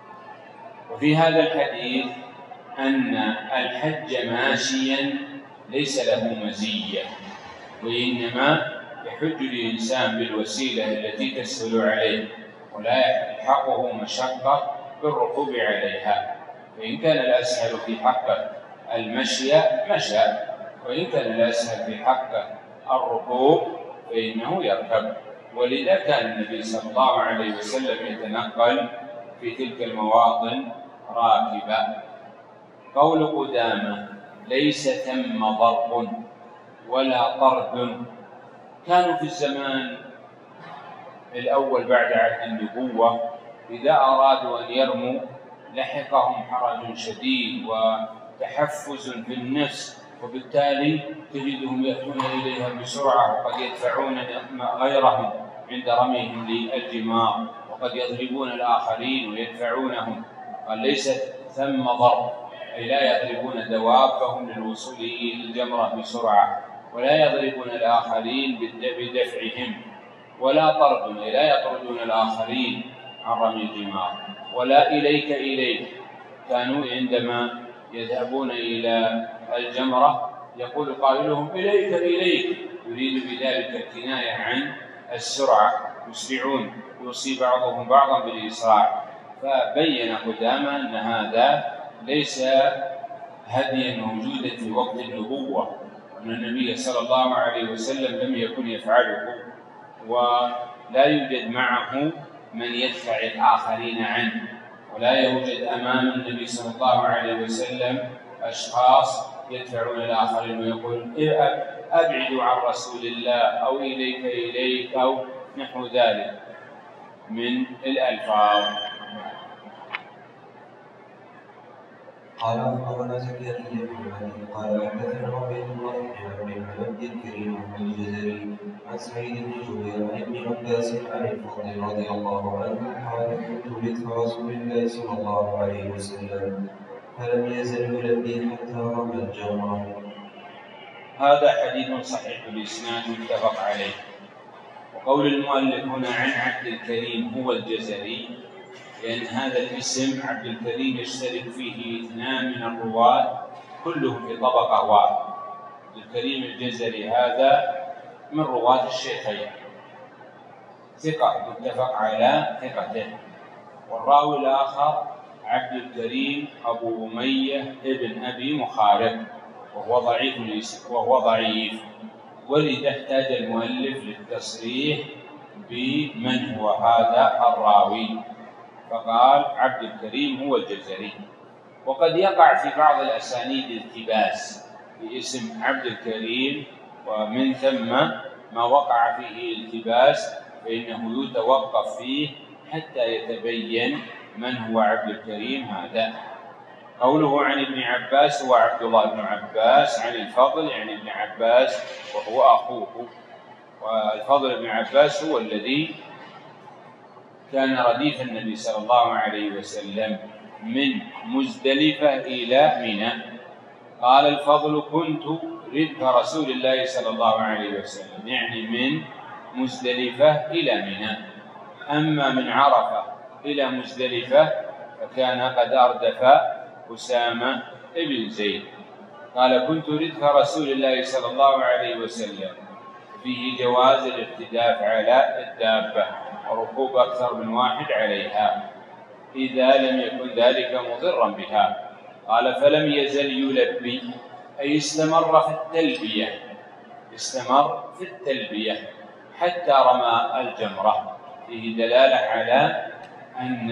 وفي هذا الحديث أن الحج ماشيا ليس له مزية، وإنما يحج الإنسان بالوسيلة التي تسهل عليه ولا يلحقه مشقة بالركوب عليها. فإن كان الأسهل في حقه المشي مشى، وإن كان الأسهل في حقه الركوب فإنه يركب. ولذا كان النبي صلى الله عليه وسلم يتنقل في تلك المواطن راكبا. قول قدامة ليس ثم ضرب ولا طرد، كانوا في الزمان الأول بعد عهد النبوة إذا أرادوا أن يرموا لحقهم حرج شديد وتحفز في النفس، وبالتالي تجدهم يأتون إليها بسرعة، وقد يدفعون غيرهم عند رميهم للجمار، وقد يضربون الآخرين ويدفعونهم. قال ليس ثم ضرب، أي لا يضربون دوابهم للوصول إلى الجمرة بسرعة، ولا يضربون الآخرين بدفعهم، ولا طرد، أي لا يطردون الآخرين عن رمي الجمار، ولا إليك إليك. كانوا عندما يذهبون إلى الجمرة يقول قائلهم إليك إليك، يريد بذلك الكناية عن السرعة، يسرعون، يوصي بعضهم بعضا بالإسراع. فبين قدامى أن هذا ليس هديا موجودا في وقت النبوة، أن النبي صلى الله عليه وسلم لم يكن يفعله، ولا يوجد معه من يدفع الآخرين عنه، ولا يوجد أمام النبي صلى الله عليه وسلم أشخاص يدفعون الآخرين ويقول أبعدوا عن رسول الله أو إليك إليك أو نحو ذلك من الألفاظ. قال أخبرنا زكريا بن علي قال حدثنا عبيد الله بن عمرو بن عبد الكريم الجزري عن سعيد بن جبير عن ابن عباس عن الفضل رضي الله عنه قال كنت ردف رسول الله صلى الله عليه وسلم فلم يزل يلبي حتى رمى الجمرة. هذا حديث صحيح الإسناد متفق عليه. وقول المؤلف هنا عن عبد الكريم هو الجزري، لأن هذا الاسم عبد الكريم يشترك فيه اثنان من الرواة كلهم في طبقة واحدة. عبد الكريم الجزري هذا من رواة الشيخين، ثقة متفق على ثقته. والراوي الآخر عبد الكريم أبو أمية ابن أبي مخارق، وهو ضعيف وهو ضعيف ولذا احتاج المؤلف للتصريح بمن هو هذا الراوي، فقال عبد الكريم هو الجزري. وقد يقع في بعض الأسانيد التباس باسم عبد الكريم، ومن ثم ما وقع فيه التباس فإنه يتوقف فيه حتى يتبين من هو عبد الكريم هذا. قوله عن ابن عباس هو عبد الله بن عباس، عن الفضل يعني ابن عباس وهو أخوه، والفضل بن عباس هو الذي كان رديف النبي صلى الله عليه وسلم من مزدلفة إلى منى. قال الفضل كنت ردف رسول الله صلى الله عليه وسلم، يعني من مزدلفة إلى منى. أما من عرفة إلى مزدلفة فكان قد أردف أسامة بن زيد. قال كنت ردف رسول الله صلى الله عليه وسلم، فيه جواز الارتداف على الدابة وركوب أكثر من واحد عليها إذا لم يكن ذلك مضرا بها. قال فلم يزل يلبي، أي استمر في التلبية استمر في التلبية حتى رمى الجمرة. فيه دلالة على أن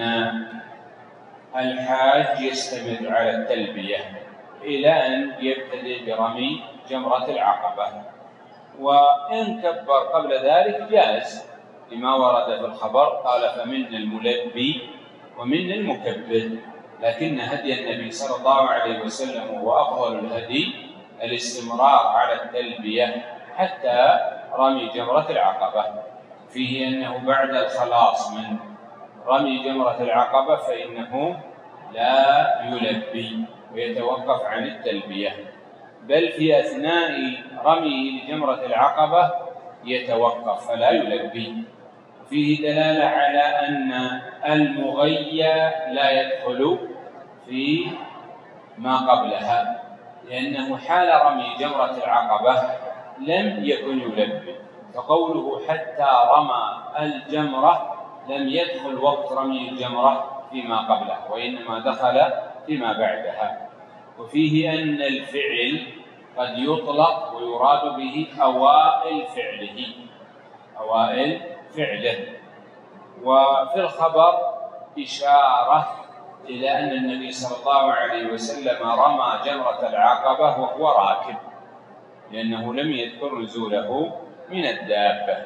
الحاج يستمر على التلبية إلى أن يبتدئ برمي جمرة العقبة، وإن كبر قبل ذلك جاز لما ورد في الخبر. قال فمنا الملبي ومن المكبر، لكن هدي النبي صلى الله عليه وسلم هو أفضل الهدي الاستمرار على التلبية حتى رمي جمرة العقبة. فيه أنه بعد الخلاص من رمي جمرة العقبة فإنه لا يلبي ويتوقف عن التلبية، بل في أثناء رميه لجمرة العقبة يتوقف فلا يلبي. فيه دلالة على أن المغيّ لا يدخل في ما قبلها، لأنه حال رمي جمرة العقبة لم يكن يلبي، فقوله حتى رمى الجمرة لم يدخل وقت رمي الجمرة فيما قبله، وإنما دخل فيما بعدها. وفيه أن الفعل قد يطلق ويراد به أوائل فعله أوائل فعله. وفي الخبر إشارة إلى أن النبي صلى الله عليه وسلم رمى جمرة العقبة وهو راكب، لأنه لم يذكر نزوله من الدابة.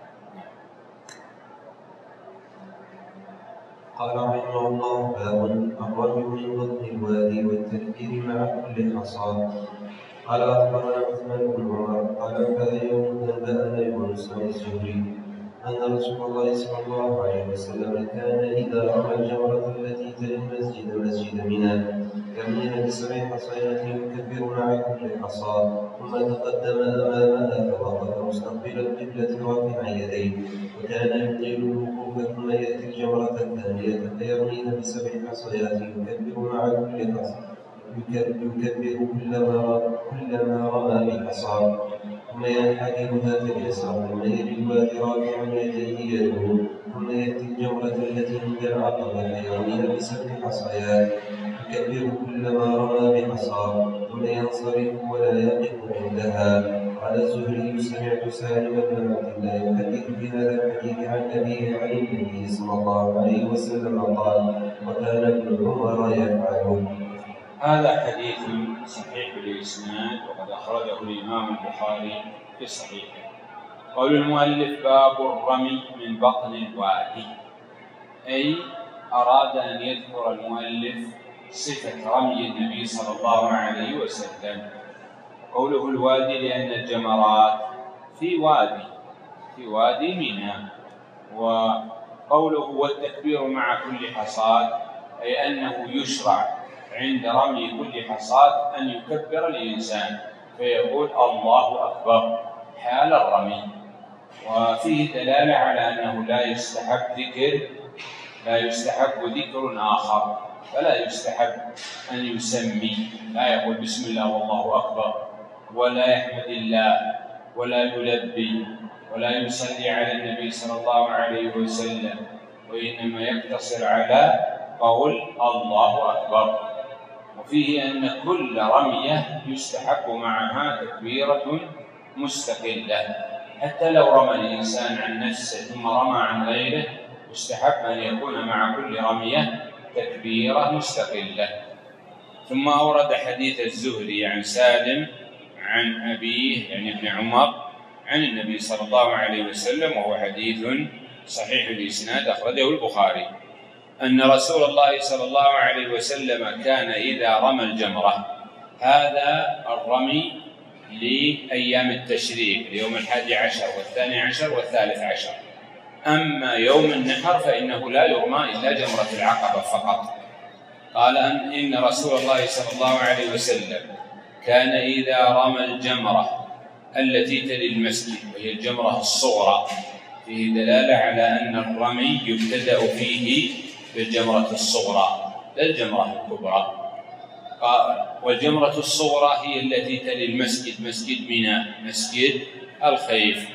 قال رحمه الله: باب الرمي من بطن الوادي والتكبير مع كل حصى. قال أخبرنا عثمان بن عمر قال هذا يوم أنبأنا يونس عن الزهري أن رسول الله صلى الله عليه وسلم كان إذا رمى الجمرة التي تلي المسجد مسجد منى يرميها بسبع حصيات يكبر مع كل حصى، ثم تقدم أمامها فوقف مستقبل القبلة رافعا يديه، وكان يطيل الوقوف ثم يأتي الجمرة الثانية فيرميها بسبع حصيات يكبر مع كل حصى يكبر كلما كلما رمى بحصى، ثم ينحدرها في اليسار، ثم يجي الوادي رافعا يديه يدعو، ثم يأتي الجمرة التي عند العقبة فيرميها بسبع حصيات يكبر كلما رمى بحصى، ثم ينصرف ولا يقف عندها. قال الزهري: سمعت سالم بن عبد الله يحدث بهذا الحديث عن أبيه عن النبي صلى الله عليه وسلم قال: وكان ابن عمر يفعل. هذا حديث صحيح الإسناد وقد أخرجه الإمام البخاري في صحيحه. قول المؤلف: باب الرمي من بطن الوادي، أي أراد أن يذكر المؤلف صفة رمي النبي صلى الله عليه وسلم. قوله الوادي لأن الجمرات في وادي في وادي منى. وقوله والتكبير مع كل حصاد، أي أنه يشرع عند رمي كل حصاد أن يكبر الإنسان فيقول الله أكبر حال الرمي. وفيه دلالة على أنه لا يستحب ذكر لا يستحب ذكر آخر، فلا يستحب أن يسمي، لا يقول بسم الله والله أكبر، ولا يحمد الله، ولا يلبي، ولا يصلي على النبي صلى الله عليه وسلم، وإنما يقتصر على قول الله أكبر. وفيه أن كل رمية يستحب معها تكبيرة مستقلة، حتى لو رمى الإنسان عن نفسه ثم رمى عن غيره يستحب أن يكون مع كل رمية تكبيرة مستقلة. ثم أورد حديث الزهري عن سالم عن أبيه يعني ابن عمر عن النبي صلى الله عليه وسلم، وهو حديث صحيح الإسناد أخرجه البخاري، أن رسول الله صلى الله عليه وسلم كان إذا رمى الجمرة، هذا الرمي لأيام التشريق، ليوم الحادي عشر والثاني عشر والثالث عشر. أما يوم النحر فإنه لا يرمى إلا جمرة العقبة فقط. قال أن إن رسول الله صلى الله عليه وسلم كان إذا رمى الجمرة التي تلي المسجد وهي الجمرة الصغرى، فيه دلالة على أن الرمي يبتدأ فيه بالجمرة الصغرى لا الجمرة الكبرى. والجمرة الصغرى هي التي تلي المسجد، مسجد منى، مسجد الخيف،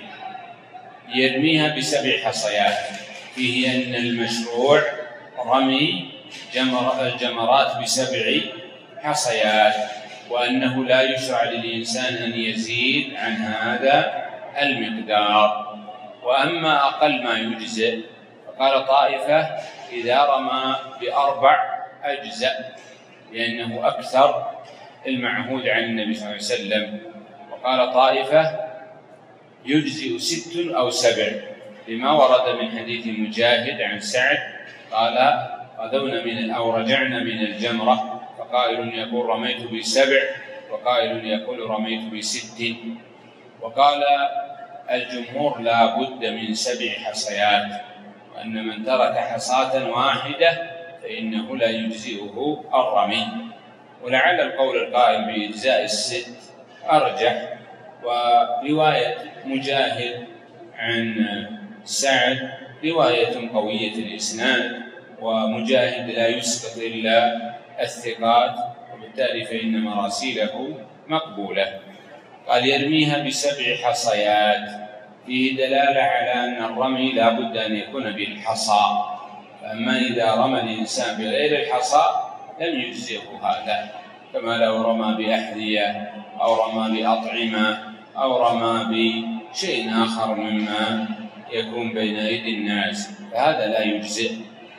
يرميها بسبع حصيات. فيه أن المشروع رمي جمر الجمرات بسبع حصيات، وأنه لا يشرع للإنسان أن يزيد عن هذا المقدار. وأما أقل ما يجزئ فقال طائفة إذا رمى بأربع أجزاء، لأنه أكثر المعهود عن النبي صلى الله عليه وسلم. وقال طائفة يجزئ ست أو سبع، لما ورد من حديث مجاهد عن سعد قال غدونا من أو رجعنا من الجمرة، فقائل يقول رميت بسبع، وقائل يقول رميت بست. وقال الجمهور لا بد من سبع حصيات، وأن من ترك حصاة واحدة فإنه لا يجزئه الرمي. ولعل القول القائل بإجزاء الست أرجح، ورواية مجاهد عن سعد رواية قوية الإسناد، ومجاهد لا يسقط إلا الثقات، وبالتالي فإن مراسيله مقبولة. قال يرميها بسبع حصيات، فيه دلالة على أن الرمي لا بد أن يكون بالحصى، فأما إذا رمى الإنسان بغير الحصى لم يجزئه هذا، كما لو رمى بأحذية أو رمى بأطعمة أو رمى بشيء آخر مما يكون بين أيدي الناس، فهذا لا يجزئ.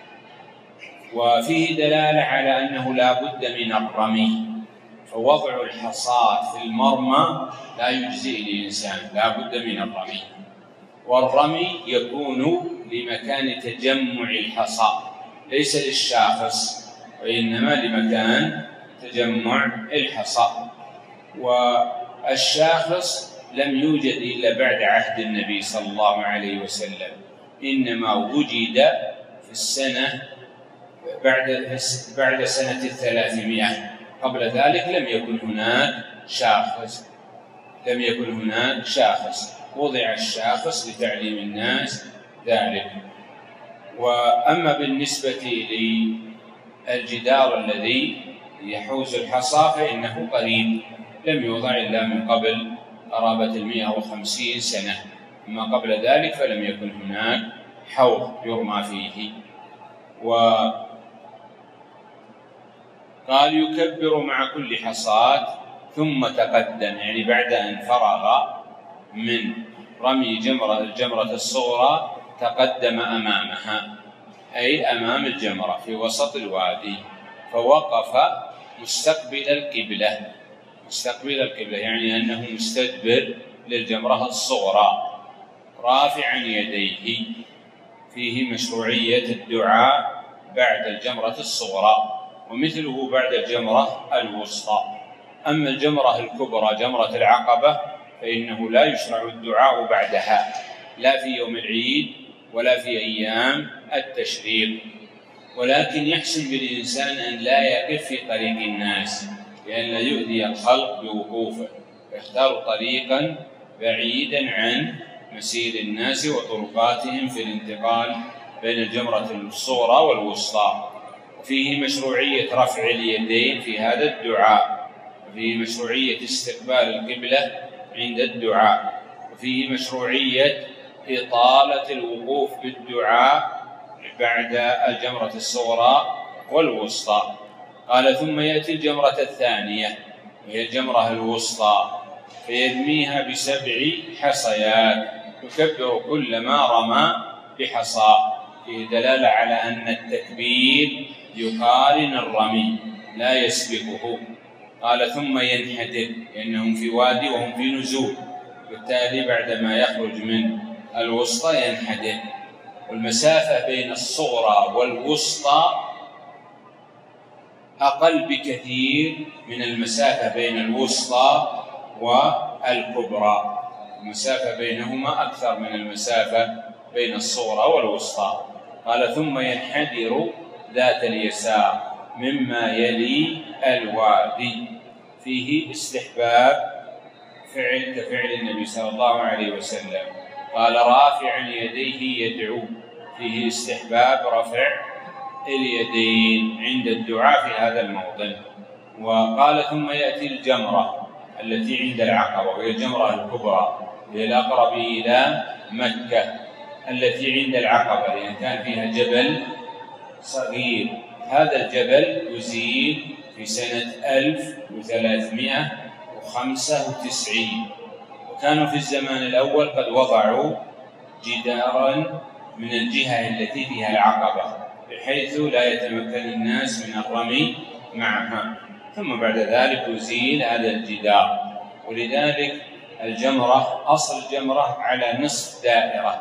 وفيه دلالة على أنه لا بد من الرمي، فوضع الحصاة في المرمى لا يجزئ الإنسان، لا بد من الرمي. والرمي يكون لمكان تجمع الحصى ليس للشاخص، وإنما لمكان تجمع الحصى. والشاخص لم يوجد إلا بعد عهد النبي صلى الله عليه وسلم، إنما وجد في السنة بعد بعد سنة الثلاثمائة، قبل ذلك لم يكن هناك شاخص لم يكن هناك شاخص وضع الشاخص لتعليم الناس ذلك. وأما بالنسبة للجدار الذي يحوز الحصى فإنه قريب، لم يوضع إلا من قبل قرابة المئة وخمسين سنة، أما قبل ذلك فلم يكن هناك حوض يرمى فيه. وقال يكبر مع كل حصاة ثم تقدم، يعني بعد أن فرغ من رمي جمرة الجمرة الصغرى تقدم أمامها، أي أمام الجمرة في وسط الوادي، فوقف مستقبل القبلة مستقبل القبلة يعني أنه مستدبر للجمرة الصغرى رافعا يديه. فيه مشروعية الدعاء بعد الجمرة الصغرى، ومثله بعد الجمرة الوسطى. أما الجمرة الكبرى جمرة العقبة فإنه لا يشرع الدعاء بعدها، لا في يوم العيد ولا في أيام التشريق، ولكن يحسن بالإنسان أن لا يقف في طريق الناس لأن لا يؤذي الخلق بوقوفه، فيختار طريقا بعيدا عن مسير الناس وطرقاتهم في الانتقال بين الجمرة الصغرى والوسطى. وفيه مشروعية رفع اليدين في هذا الدعاء، وفيه مشروعية استقبال القبلة عند الدعاء، وفيه مشروعية إطالة الوقوف بالدعاء بعد الجمرة الصغرى والوسطى. قال ثم يأتي الجمرة الثانية وهي الجمرة الوسطى فيرميها بسبع حصيات، يكبر كلما رمى بحصى، فيه دلالة على أن التكبير يقارن الرمي لا يسبقه. قال ثم ينحدر لأنهم في وادي وهم في نزول، بالتالي بعدما يخرج من الوسطى ينحدر. والمسافة بين الصغرى والوسطى أقل بكثير من المسافة بين الوسطى والكبرى، المسافة بينهما أكثر من المسافة بين الصغرى والوسطى. قال ثم ينحدر ذات اليسار مما يلي الوادي، فيه استحباب فعل كفعل النبي صلى الله عليه وسلم. قال رافعا يديه يدعو، فيه استحباب رفع اليدين عند الدعاء في هذا الموطن. وقال ثم يأتي الجمرة التي عند العقبة وهي الجمرة الكبرى، هي الأقرب إلى مكة، التي عند العقبة لأن كان فيها جبل صغير. هذا الجبل يزيل في سنة ألف وثلاثمائة وخمسة وتسعين، وكانوا في الزمان الأول قد وضعوا جدارا من الجهة التي فيها العقبة بحيث لا يتمكن الناس من الرمي معها، ثم بعد ذلك يزيل هذا الجدار. ولذلك الجمرة أصل الجمرة على نصف دائرة،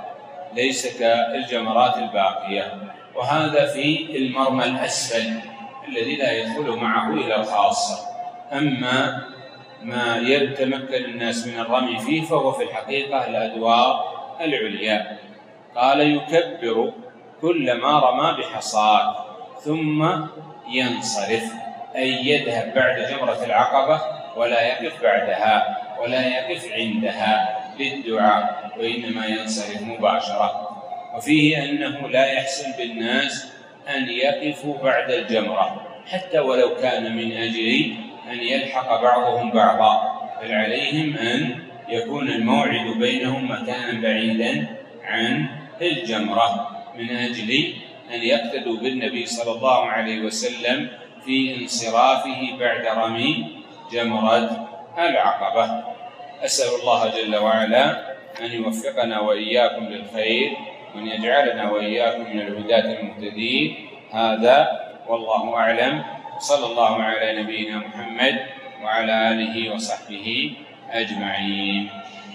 ليس كالجمرات الباقية. وهذا في المرمى الأسفل الذي لا يدخل معه إلى الخاصة. أما ما يتمكن الناس من الرمي فيه فهو في الحقيقة الأدوار العليا. قال يكبر كلما رمى بحصاة ثم ينصرف، أي يذهب بعد جمرة العقبة ولا يقف بعدها ولا يقف عندها للدعاء، وإنما ينصرف مباشرة. وفيه أنه لا يحسن بالناس أن يقفوا بعد الجمرة حتى ولو كان من أجل أن يلحق بعضهم بعضا، بل عليهم أن يكون الموعد بينهم مكانا بعيدا عن الجمرة من أجل أن يقتدوا بالنبي صلى الله عليه وسلم في انصرافه بعد رمي جمرة العقبة. أسأل الله جل وعلا أن يوفقنا وإياكم للخير وأن يجعلنا وإياكم من الهداة المهتدين. هذا والله أعلم. صلى الله على نبينا محمد وعلى آله وصحبه أجمعين.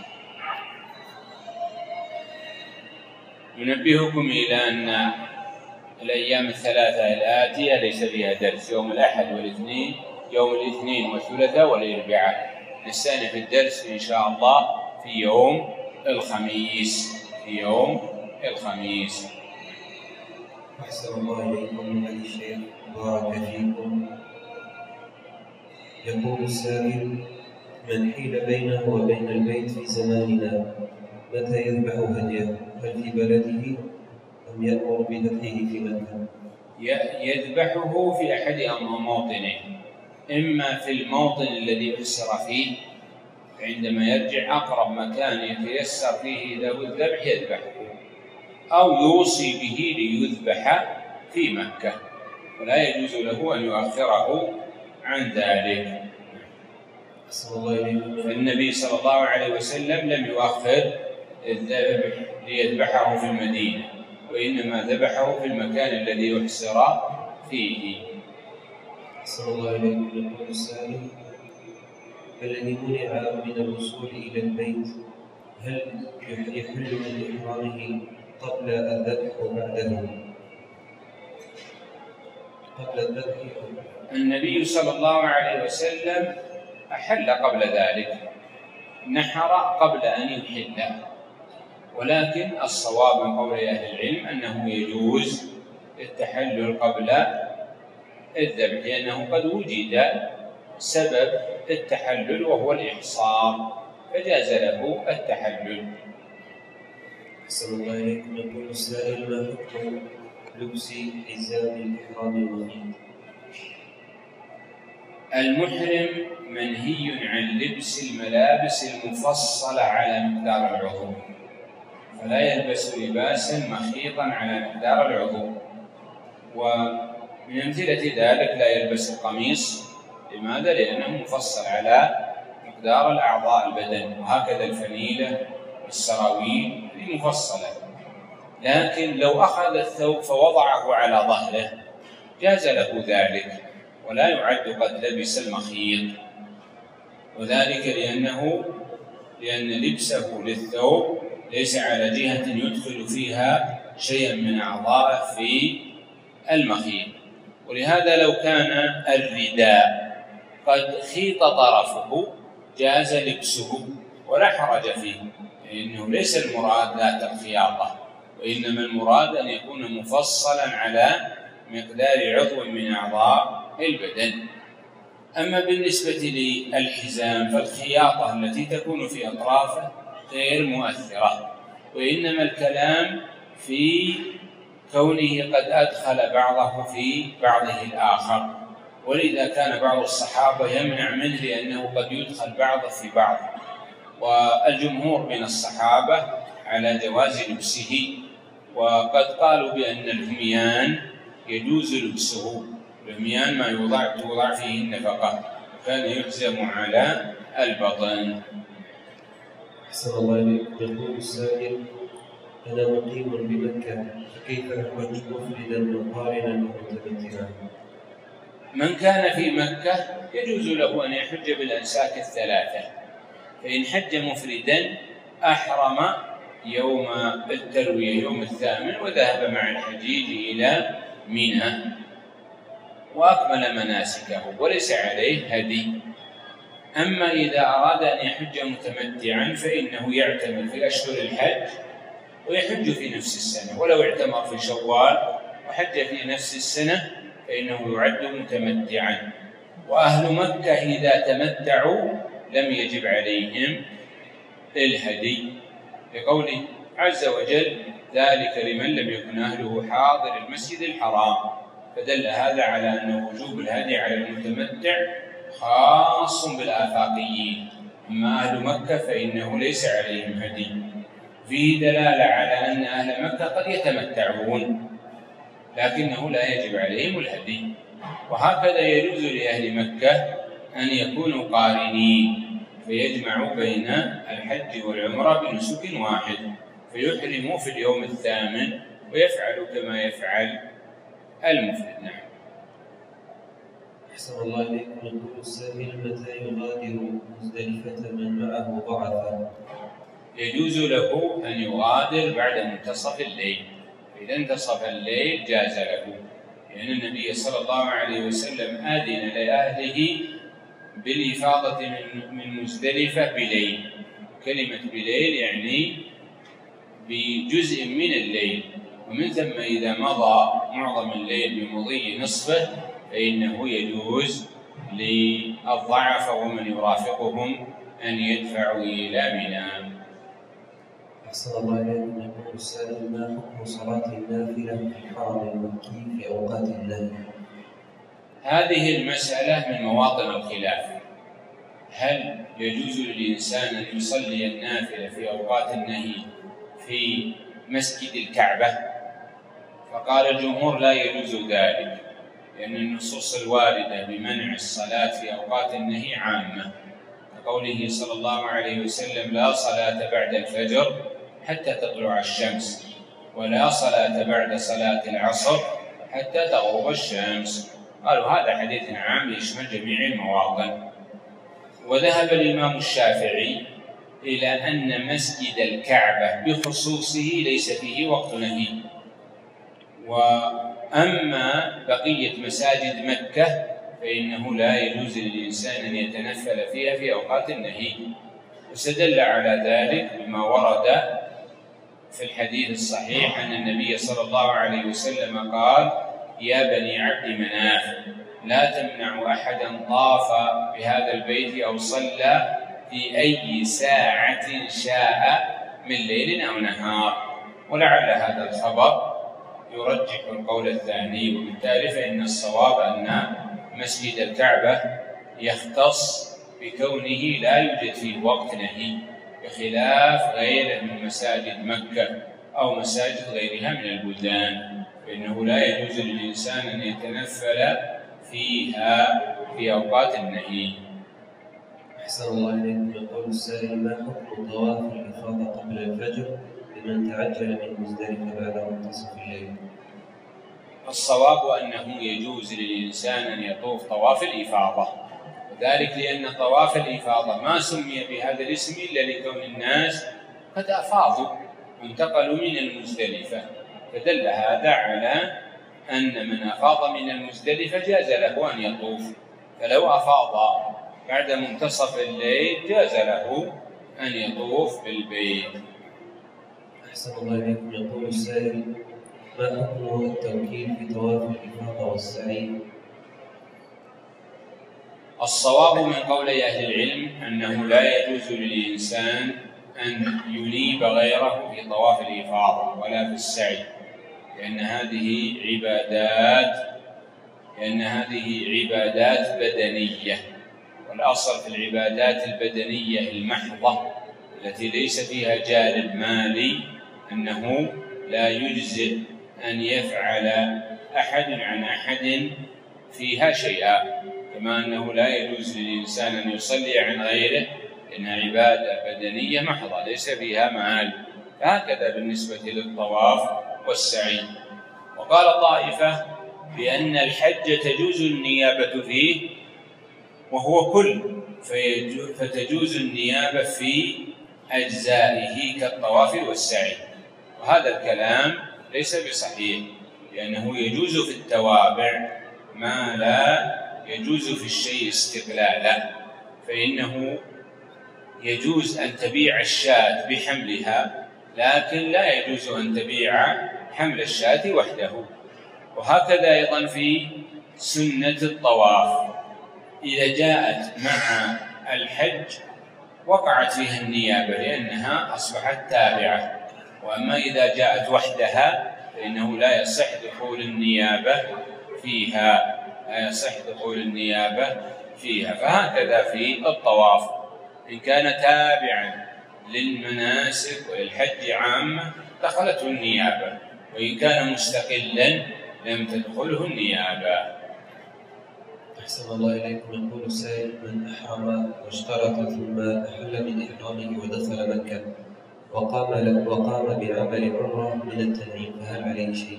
ننبهكم إلى أن الأيام الثلاثة الآتية ليس فيها درس، يوم الأحد والاثنين يوم الاثنين والثلاثاء والأربعاء. نستأنف الدرس إن شاء الله في يوم الخميس في يوم الخميس. أحسن الله إليكم أيها الشيخ، بارك فيكم. يقول السائل: من حيل بينه وبين البيت في زماننا متى يذبح هديه؟ هل في بلده أم يأمر بذبحه في مكة؟ يذبحه في أحد مواطنيه، إما في الموطن الذي أسر فيه عندما يرجع أقرب مكان يتيسر فيه له الذبح يذبحه، أو يوصي به ليذبح في مكة، ولا يجوز له أن يؤخره عن ذلك. فالنبي صلى الله عليه وسلم لم يؤخر الذبح ليذبحه في المدينة، وإنما ذبحه في المكان الذي يحسر فيه. صلى الله عليه وسلم. يقول السائل: الذي منع من الوصول إلى البيت هل يحل من إحرامه قبل الذبح وبعده؟ قبل الذبح النبي صلى الله عليه وسلم أحل قبل ذلك، نحر قبل أن يحل، ولكن الصواب من قول أهل العلم أنه يجوز التحلل قبل الذبح، لأنه قد وجد سبب التحلل وهو الإحصار، فجاز له التحلل. أحسن الله إليكم. يقول السائل: ما حكم لبس حزام الإحرام المحرم؟ المحرم منهي عن لبس الملابس المفصلة على مقدار العضو، فلا يلبس لباسا مخيطا على مقدار العضو. ومن أمثلة ذلك لا يلبس القميص. لماذا؟ لأنه مفصل على مقدار الأعضاء البدن، وهكذا الفنيلة والسراويل هذه مفصلة. لكن لو أخذ الثوب فوضعه على ظهره جاز له ذلك، ولا يعد قد لبس المخيط، وذلك لأنه لأن لبسه للثوب ليس على جهة يدخل فيها شيئا من أعضائه في المخيط. ولهذا لو كان الرداء قد خيط طرفه جاز لبسه ولا حرج فيه، لأنه ليس المراد ذات الخياطة، وإنما المراد أن يكون مفصلا على مقدار عضو من أعضاء البدن. أما بالنسبة للحزام فالخياطة التي تكون في أطرافه غير مؤثرة، وإنما الكلام في كونه قد أدخل بعضه في بعضه الآخر، ولذا كان بعض الصحابة يمنع منه لأنه قد يدخل بعضه في بعض. والجمهور من الصحابة على جواز لبسه، وقد قالوا بأن الهميان يجوز لبسه. الهميان ما يوضع توضع فيه النفقة، كان يحزم على البطن. أحسن الله إليكم. يقول السائل: أنا مقيم بمكة، فكيف أحج مفردا قارنا ومتمتعا؟ من كان في مكة يجوز له أن يحج بالأنساك الثلاثة، فإن حج مفردا أحرم يوم التروية يوم الثامن وذهب مع الحجيج إلى منى وأكمل مناسكه وليس عليه هدي. أما إذا أراد أن يحج متمتعا فإنه يعتمر في أشهر الحج ويحج في نفس السنة، ولو اعتمر في شوال وحج في نفس السنة فإنه يعد متمتعا. وأهل مكة إذا تمتعوا لم يجب عليهم الهدي، لقوله عز وجل ذلك لمن لم يكن أهله حاضر المسجد الحرام، فدل هذا على أن وجوب الهدي على المتمتع خاص بالآفاقيين، أما أهل مكة فإنه ليس عليهم هدي. فيه دلالة على أن أهل مكة قد يتمتعون لكنه لا يجب عليهم الهدي. وهكذا يجوز لأهل مكة أن يكونوا قارنين فيجمعوا بين الحج والعمرة بنسك واحد، فيحرموا في اليوم الثامن ويفعلوا كما يفعل المفرد. نعم. أحسن الله إليكم. يقول السائل متى يغادر مزدلفة من معه ضعفا؟ يجوز له أن يغادر بعد منتصف الليل، فإذا انتصف الليل جاز له، لأن النبي صلى الله عليه وسلم آذن لأهله بالإفاضة من مزدلفة بليل. كلمة بليل يعني بجزء من الليل، ومن ثم إذا مضى معظم الليل بمضي نصفه فإنه يجوز للضعف ومن يرافقهم أن يدفعوا إلى منى. أحسن الله إليكم. يقول السائل ما حكم صلاة النافلة في الحرم المكي في أوقات النهي؟ هذه المسألة من مواطن الخلاف، هل يجوز للإنسان أن يصلي النافلة في أوقات النهي في مسجد الكعبة؟ فقال الجمهور لا يجوز ذلك، لأن النصوص الواردة بمنع الصلاة في أوقات النهي عامة، كقوله صلى الله عليه وسلم لا صلاة بعد الفجر حتى تطلع الشمس، ولا صلاة بعد صلاة العصر حتى تغرب الشمس. قالوا هذا حديث عام يشمل جميع المواطن. وذهب الإمام الشافعي إلى أن مسجد الكعبة بخصوصه ليس فيه وقت نهي، وأما بقية مساجد مكة فإنه لا يجوز للإنسان أن يتنفل فيها في أوقات النهي. واستدل على ذلك بما ورد في الحديث الصحيح أن النبي صلى الله عليه وسلم قال يا بني عبد مناف لا تمنعوا أحدا طاف بهذا البيت أو صلى في أي ساعة شاء من ليل أو نهار. ولعل هذا الخبر يرجح القول الثاني، وبالتالي فإن الصواب أن مسجد الكعبة يختص بكونه لا يوجد فيه وقت نهي، بخلاف غيره من مساجد مكة أو مساجد غيرها من البلدان، فإنه لا يجوز للإنسان أن يتنفل فيها في أوقات النهي. أحسن الله إليكم. يقول السائل ما حكم طواف الإفاضة قبل الفجر لمن تعجل من مزدلفة بعد منتصف الليل؟ الصواب أنه يجوز للإنسان أن يطوف طواف الإفاضة، وذلك لأن طواف الإفاضة ما سمي بهذا الاسم إلا لكون الناس قد أفاضوا وانتقلوا من المزدلفة، فدل هذا على أن من أفاض من المزدلفة جاز له أن يطوف، فلو أفاض بعد منتصف الليل جاز له أن يطوف بالبيت. أحسن الله إليكم. يقول السائل ما حكم التوكيل في طواف الإفاضة والسعي؟ الصواب من قول أهل العلم أنه لا يجوز للإنسان أن ينيب غيره في طواف الإفاضة ولا في السعي، لأن هذه عبادات لأن هذه عبادات بدنية، والأصل في العبادات البدنية المحضة التي ليس فيها جانب مالي أنه لا يجزئ أن يفعل أحد عن أحد فيها شيئا، كما أنه لا يجوز للإنسان أن يصلي عن غيره إنها عبادة بدنية محضة ليس فيها مال. هكذا بالنسبة للطواف والسعي. وقال طائفة بأن الحج تجوز النيابة فيه وهو كل، فتجوز النيابة في أجزائه كالطواف والسعي. وهذا الكلام ليس بصحيح، لأنه يجوز في التوابع ما لا يجوز في الشيء استقلالا، فإنه يجوز أن تبيع الشاة بحملها، لكن لا يجوز أن تبيع حمل الشاة وحده. وهكذا أيضا في سنة الطواف، إذا جاءت مع الحج وقعت فيها النيابة لأنها أصبحت تابعة، وأما إذا جاءت وحدها فإنه لا يصح دخول النيابة فيها لا يصح دخول النيابة فيها. فهكذا في الطواف، إن كان تابعا للمناسك وللحج عامة دخلته النيابة، وإن كان مستقلا لم تدخله النيابة. أحسن الله إليكم. يقول السائل: من أحرم واشترط ثم أحل من إحرامه ودخل مكة وقام وقام بعمل عمرة من التنعيم، فهل عليه شيء؟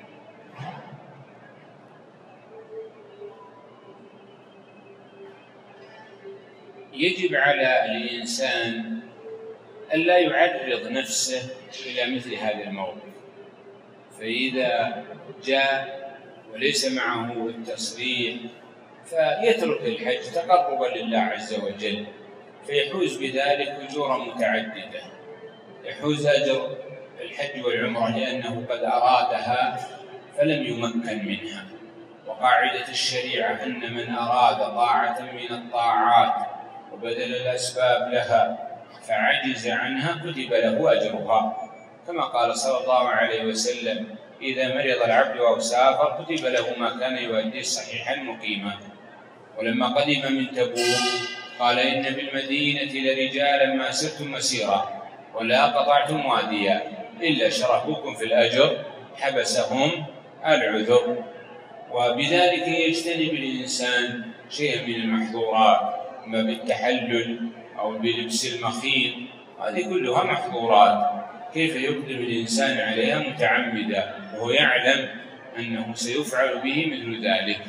يجب على الإنسان ألا يعرض نفسه إلى مثل هذا الموقف، فإذا جاء وليس معه التصريح فيترك الحج تقربا لله عز وجل، فيحوز بذلك أجورا متعددة، يحوز أجر الحج والعمرة لأنه قد أرادها فلم يمكن منها. وقاعدة الشريعة أن من أراد طاعة من الطاعات وبذل الأسباب لها فعجز عنها كتب له أجرها، كما قال صلى الله عليه وسلم: إذا مرض العبد أو سافر كتب له ما كان يؤديه صحيحا مقيما. ولما قدم من تبوك قال: إن بالمدينة لرجالا ما سرتم مسيرا ولا قطعتم واديا إلا شركوكم في الأجر حبسهم العذر. وبذلك يجتنب الإنسان شيئا من المحظورات، إما بالتحلل أو بلبس المخيط، هذه كلها محظورات، كيف يقدم الإنسان عليها متعمدا وهو يعلم أنه سيفعل به مثل ذلك؟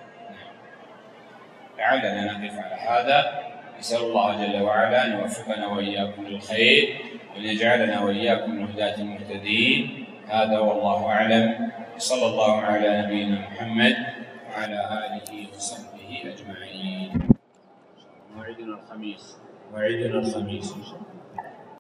لعلنا نقف على هذا. نسأل الله جل وعلا أن يوفقنا وإياكم للخير وأن يجعلنا وإياكم من الهداة المهتدين. هذا والله أعلم، صلى الله على نبينا محمد وعلى آله وصحبه أجمعين. موعدنا الخميس موعدنا الخميس إن شاء الله.